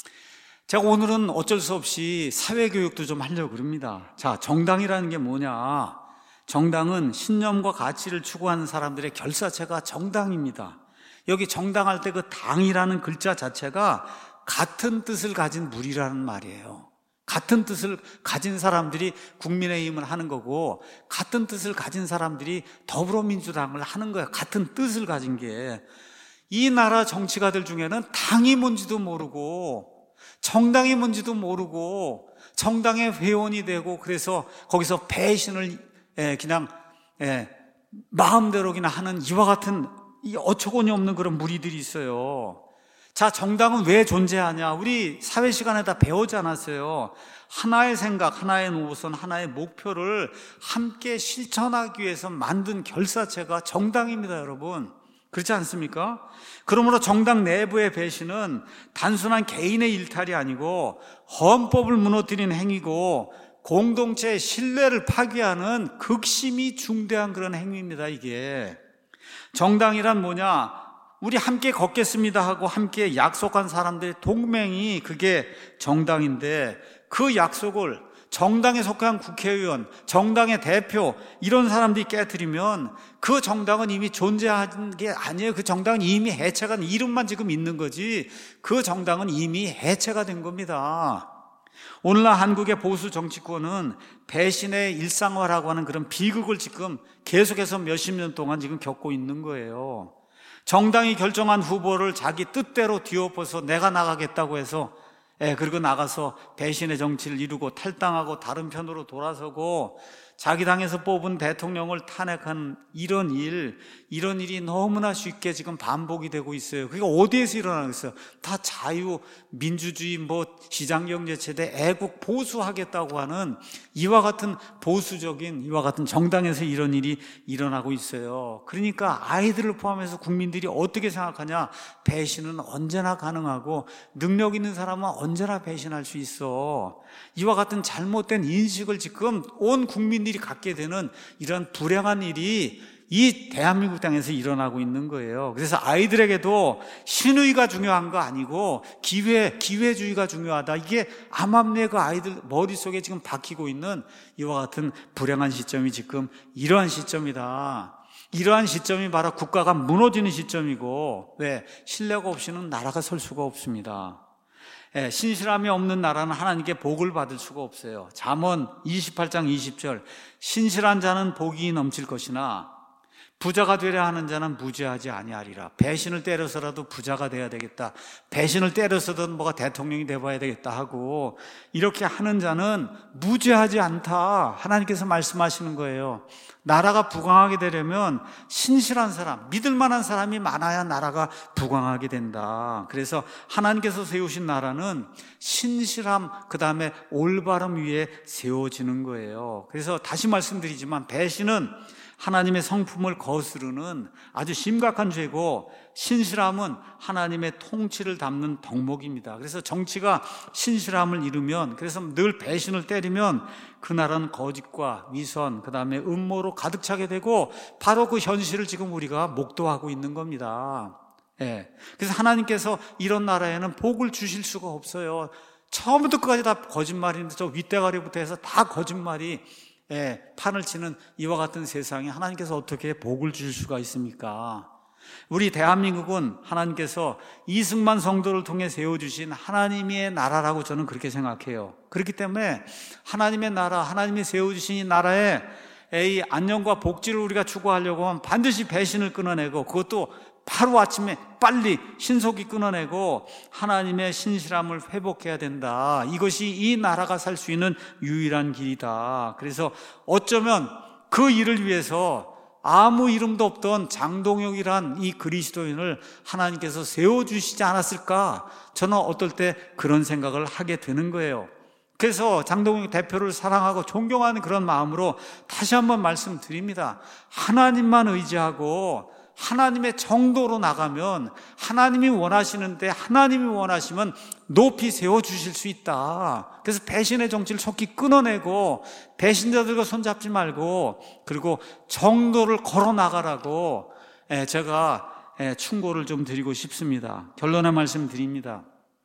제가 오늘은 어쩔 수 없이 사회교육도 좀 하려고 그럽니다. 자, 정당이라는 게 뭐냐? 정당은 신념과 가치를 추구하는 사람들의 결사체가 정당입니다. 여기 정당할 때 그 당이라는 글자 자체가 같은 뜻을 가진 무리라는 말이에요. 같은 뜻을 가진 사람들이 국민의힘을 하는 거고, 같은 뜻을 가진 사람들이 더불어민주당을 하는 거예요. 같은 뜻을 가진 게. 이 나라 정치가들 중에는 당이 뭔지도 모르고 정당이 뭔지도 모르고 정당의 회원이 되고, 그래서 거기서 배신을 그냥 마음대로 그냥 하는 이와 같은 이 어처구니 없는 그런 무리들이 있어요. 자, 정당은 왜 존재하냐? 우리 사회 시간에 다 배우지 않았어요? 하나의 생각, 하나의 노선, 하나의 목표를 함께 실천하기 위해서 만든 결사체가 정당입니다, 여러분. 그렇지 않습니까? 그러므로 정당 내부의 배신은 단순한 개인의 일탈이 아니고 헌법을 무너뜨린 행위고, 공동체의 신뢰를 파괴하는 극심히 중대한 그런 행위입니다, 이게. 정당이란 뭐냐? 우리 함께 걷겠습니다 하고 함께 약속한 사람들의 동맹이 그게 정당인데, 그 약속을 정당에 속한 국회의원, 정당의 대표, 이런 사람들이 깨트리면 그 정당은 이미 존재하는 게 아니에요. 그 정당은 이미 해체가, 이름만 지금 있는 거지 그 정당은 이미 해체가 된 겁니다. 오늘날 한국의 보수 정치권은 배신의 일상화라고 하는 그런 비극을 지금 계속해서 몇십 년 동안 지금 겪고 있는 거예요. 정당이 결정한 후보를 자기 뜻대로 뒤엎어서 내가 나가겠다고 해서 예, 그리고 나가서 배신의 정치를 이루고 탈당하고 다른 편으로 돌아서고, 자기 당에서 뽑은 대통령을 탄핵한 이런 일, 이런 일이 너무나 쉽게 지금 반복이 되고 있어요. 그게 어디에서 일어나겠어요? 다 자유, 민주주의, 뭐 시장경제체대, 애국 보수하겠다고 하는 이와 같은 보수적인, 이와 같은 정당에서 이런 일이 일어나고 있어요. 그러니까 아이들을 포함해서 국민들이 어떻게 생각하냐? 배신은 언제나 가능하고 능력 있는 사람은 언제나 배신할 수 있어. 이와 같은 잘못된 인식을 지금 온 국민들이 갖게 되는 이런 불행한 일이 이 대한민국 땅에서 일어나고 있는 거예요. 그래서 아이들에게도 신의가 중요한 거 아니고 기회, 기회주의가 중요하다. 이게 암암리에 그 아이들 머릿속에 지금 박히고 있는 이와 같은 불행한 시점이 지금 이러한 시점이다. 이러한 시점이 바로 국가가 무너지는 시점이고, 왜? 신뢰가 없이는 나라가 설 수가 없습니다. 예, 신실함이 없는 나라는 하나님께 복을 받을 수가 없어요. 잠언 이십팔 장 이십 절, 신실한 자는 복이 넘칠 것이나 부자가 되려 하는 자는 무죄하지 아니하리라. 배신을 때려서라도 부자가 돼야 되겠다, 배신을 때려서도 뭐가 대통령이 돼봐야 되겠다 하고 이렇게 하는 자는 무죄하지 않다, 하나님께서 말씀하시는 거예요. 나라가 부강하게 되려면 신실한 사람, 믿을 만한 사람이 많아야 나라가 부강하게 된다. 그래서 하나님께서 세우신 나라는 신실함, 그 다음에 올바름 위에 세워지는 거예요. 그래서 다시 말씀드리지만 배신은 하나님의 성품을 거스르는 아주 심각한 죄고, 신실함은 하나님의 통치를 담는 덕목입니다. 그래서 정치가 신실함을 이루면, 그래서 늘 배신을 때리면 그 나라는 거짓과 위선, 그 다음에 음모로 가득 차게 되고, 바로 그 현실을 지금 우리가 목도하고 있는 겁니다. 예. 그래서 하나님께서 이런 나라에는 복을 주실 수가 없어요. 처음부터 끝까지 다 거짓말인데, 저 윗대가리부터 해서 다 거짓말이, 예, 판을 치는 이와 같은 세상에 하나님께서 어떻게 복을 주실 수가 있습니까? 우리 대한민국은 하나님께서 이승만 성도를 통해 세워주신 하나님의 나라라고 저는 그렇게 생각해요. 그렇기 때문에 하나님의 나라, 하나님이 세워주신 이 나라에 이 안녕과 복지를 우리가 추구하려고 하면 반드시 배신을 끊어내고, 그것도 바로 아침에 빨리 신속히 끊어내고 하나님의 신실함을 회복해야 된다. 이것이 이 나라가 살 수 있는 유일한 길이다. 그래서 어쩌면 그 일을 위해서 아무 이름도 없던 장동혁이란 이 그리스도인을 하나님께서 세워주시지 않았을까? 저는 어떨 때 그런 생각을 하게 되는 거예요. 그래서 장동혁 대표를 사랑하고 존경하는 그런 마음으로 다시 한번 말씀드립니다. 하나님만 의지하고 하나님의 정도로 나가면, 하나님이 원하시는데 하나님이 원하시면 높이 세워주실 수 있다. 그래서 배신의 정치를 속히 끊어내고 배신자들과 손잡지 말고, 그리고 정도를 걸어 나가라고 제가 충고를 좀 드리고 싶습니다. 결론의 말씀 드립니다.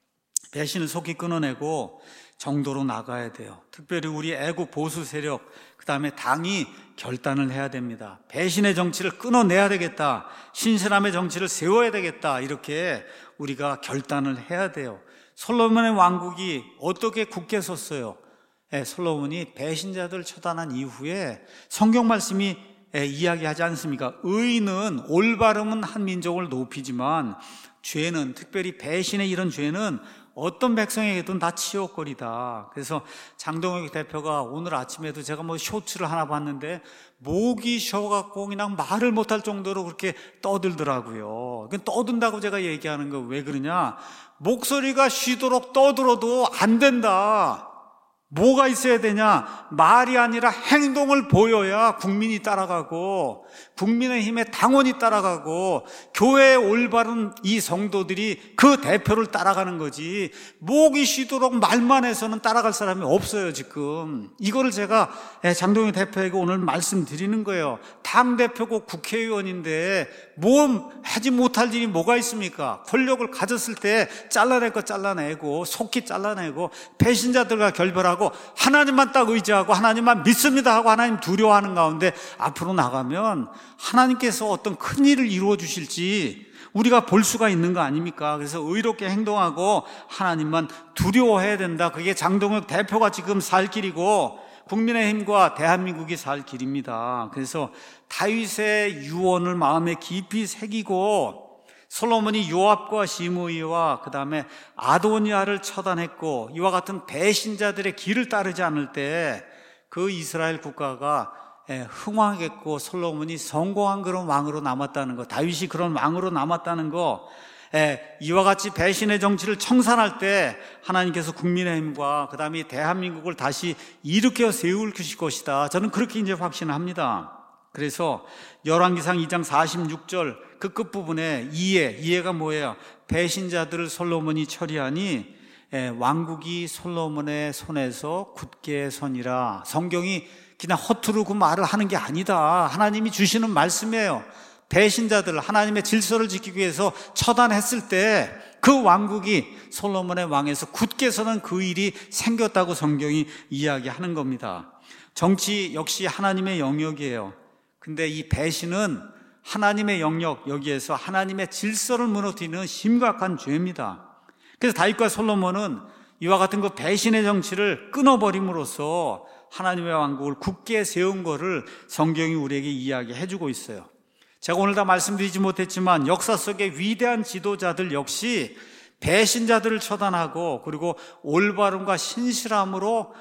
배신을 속히 끊어내고 정도로 나가야 돼요. 특별히 우리 애국 보수 세력, 그 다음에 당이 결단을 해야 됩니다. 배신의 정치를 끊어내야 되겠다, 신실함의 정치를 세워야 되겠다, 이렇게 우리가 결단을 해야 돼요. 솔로몬의 왕국이 어떻게 굳게 섰어요? 예, 솔로몬이 배신자들을 처단한 이후에 성경 말씀이 예, 이야기하지 않습니까? 의는, 올바름은 한 민족을 높이지만 죄는, 특별히 배신의 이런 죄는 어떤 백성에게든 다 치욕거리다. 그래서 장동혁 대표가 오늘 아침에도 제가 뭐 쇼츠를 하나 봤는데 목이 쉬어갖고 그냥 말을 못할 정도로 그렇게 떠들더라고요. 떠든다고 제가 얘기하는 거 왜 그러냐? 목소리가 쉬도록 떠들어도 안 된다. 뭐가 있어야 되냐? 말이 아니라 행동을 보여야 국민이 따라가고, 국민의힘의 당원이 따라가고, 교회의 올바른 이 성도들이 그 대표를 따라가는 거지, 목이 쉬도록 말만 해서는 따라갈 사람이 없어요 지금. 이거를 제가 장동혁 대표에게 오늘 말씀드리는 거예요. 당대표고 국회의원인데 뭐 하지 못할 일이 뭐가 있습니까? 권력을 가졌을 때 잘라낼 거 잘라내고, 속히 잘라내고, 배신자들과 결별하고, 하나님만 딱 의지하고 하나님만 믿습니다 하고 하나님 두려워하는 가운데 앞으로 나가면 하나님께서 어떤 큰 일을 이루어 주실지 우리가 볼 수가 있는 거 아닙니까? 그래서 의롭게 행동하고 하나님만 두려워해야 된다. 그게 장동혁 대표가 지금 살 길이고 국민의힘과 대한민국이 살 길입니다. 그래서 다윗의 유언을 마음에 깊이 새기고, 솔로몬이 요압과 시므이와 그 다음에 아도니아를 처단했고, 이와 같은 배신자들의 길을 따르지 않을 때 그 이스라엘 국가가 흥왕했고 솔로몬이 성공한 그런 왕으로 남았다는 거, 다윗이 그런 왕으로 남았다는 거, 이와 같이 배신의 정치를 청산할 때 하나님께서 국민의힘과 그 다음에 대한민국을 다시 일으켜 세울 것이다. 저는 그렇게 이제 확신합니다. 그래서 열왕기상 이 장 사십육 절 그 끝부분에 이해, 이해가 뭐예요? 배신자들을 솔로몬이 처리하니 왕국이 솔로몬의 손에서 굳게 서니라. 성경이 그냥 허투루 그 말을 하는 게 아니다. 하나님이 주시는 말씀이에요. 배신자들, 하나님의 질서를 지키기 위해서 처단했을 때 그 왕국이 솔로몬의 왕에서 굳게 서는 그 일이 생겼다고 성경이 이야기하는 겁니다. 정치 역시 하나님의 영역이에요. 근데 이 배신은 하나님의 영역, 여기에서 하나님의 질서를 무너뜨리는 심각한 죄입니다. 그래서 다윗과 솔로몬은 이와 같은 그 배신의 정치를 끊어버림으로써 하나님의 왕국을 굳게 세운 것을 성경이 우리에게 이야기해 주고 있어요. 제가 오늘 다 말씀드리지 못했지만 역사 속의 위대한 지도자들 역시 배신자들을 처단하고 그리고 올바름과 신실함으로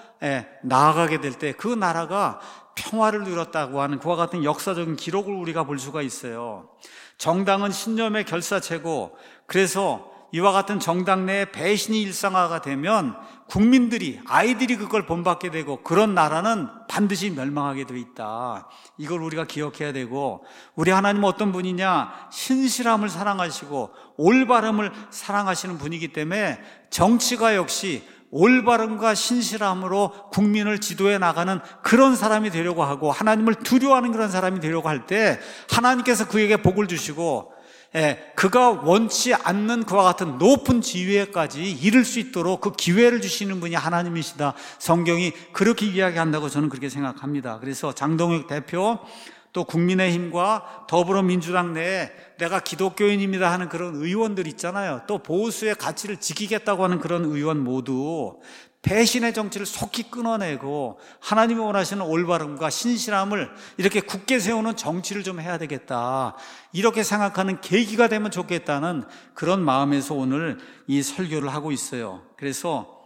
나아가게 될 때 그 나라가 평화를 누렸다고 하는 그와 같은 역사적인 기록을 우리가 볼 수가 있어요. 정당은 신념의 결사체고, 그래서 이와 같은 정당 내에 배신이 일상화가 되면 국민들이, 아이들이 그걸 본받게 되고 그런 나라는 반드시 멸망하게 되어 있다. 이걸 우리가 기억해야 되고, 우리 하나님은 어떤 분이냐? 신실함을 사랑하시고 올바름을 사랑하시는 분이기 때문에 정치가 역시 올바름과 신실함으로 국민을 지도해 나가는 그런 사람이 되려고 하고, 하나님을 두려워하는 그런 사람이 되려고 할 때 하나님께서 그에게 복을 주시고, 예, 그가 원치 않는 그와 같은 높은 지위에까지 이를 수 있도록 그 기회를 주시는 분이 하나님이시다. 성경이 그렇게 이야기한다고 저는 그렇게 생각합니다. 그래서 장동혁 대표, 또 국민의힘과 더불어민주당 내에 내가 기독교인입니다 하는 그런 의원들 있잖아요. 또 보수의 가치를 지키겠다고 하는 그런 의원 모두 배신의 정치를 속히 끊어내고 하나님이 원하시는 올바름과 신실함을 이렇게 굳게 세우는 정치를 좀 해야 되겠다, 이렇게 생각하는 계기가 되면 좋겠다는 그런 마음에서 오늘 이 설교를 하고 있어요. 그래서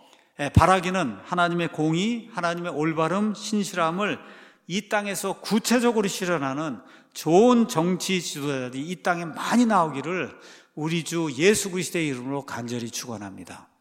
바라기는 하나님의 공의, 하나님의 올바름, 신실함을 이 땅에서 구체적으로 실현하는 좋은 정치 지도자들이 이 땅에 많이 나오기를 우리 주 예수 그리스도의 이름으로 간절히 축원합니다.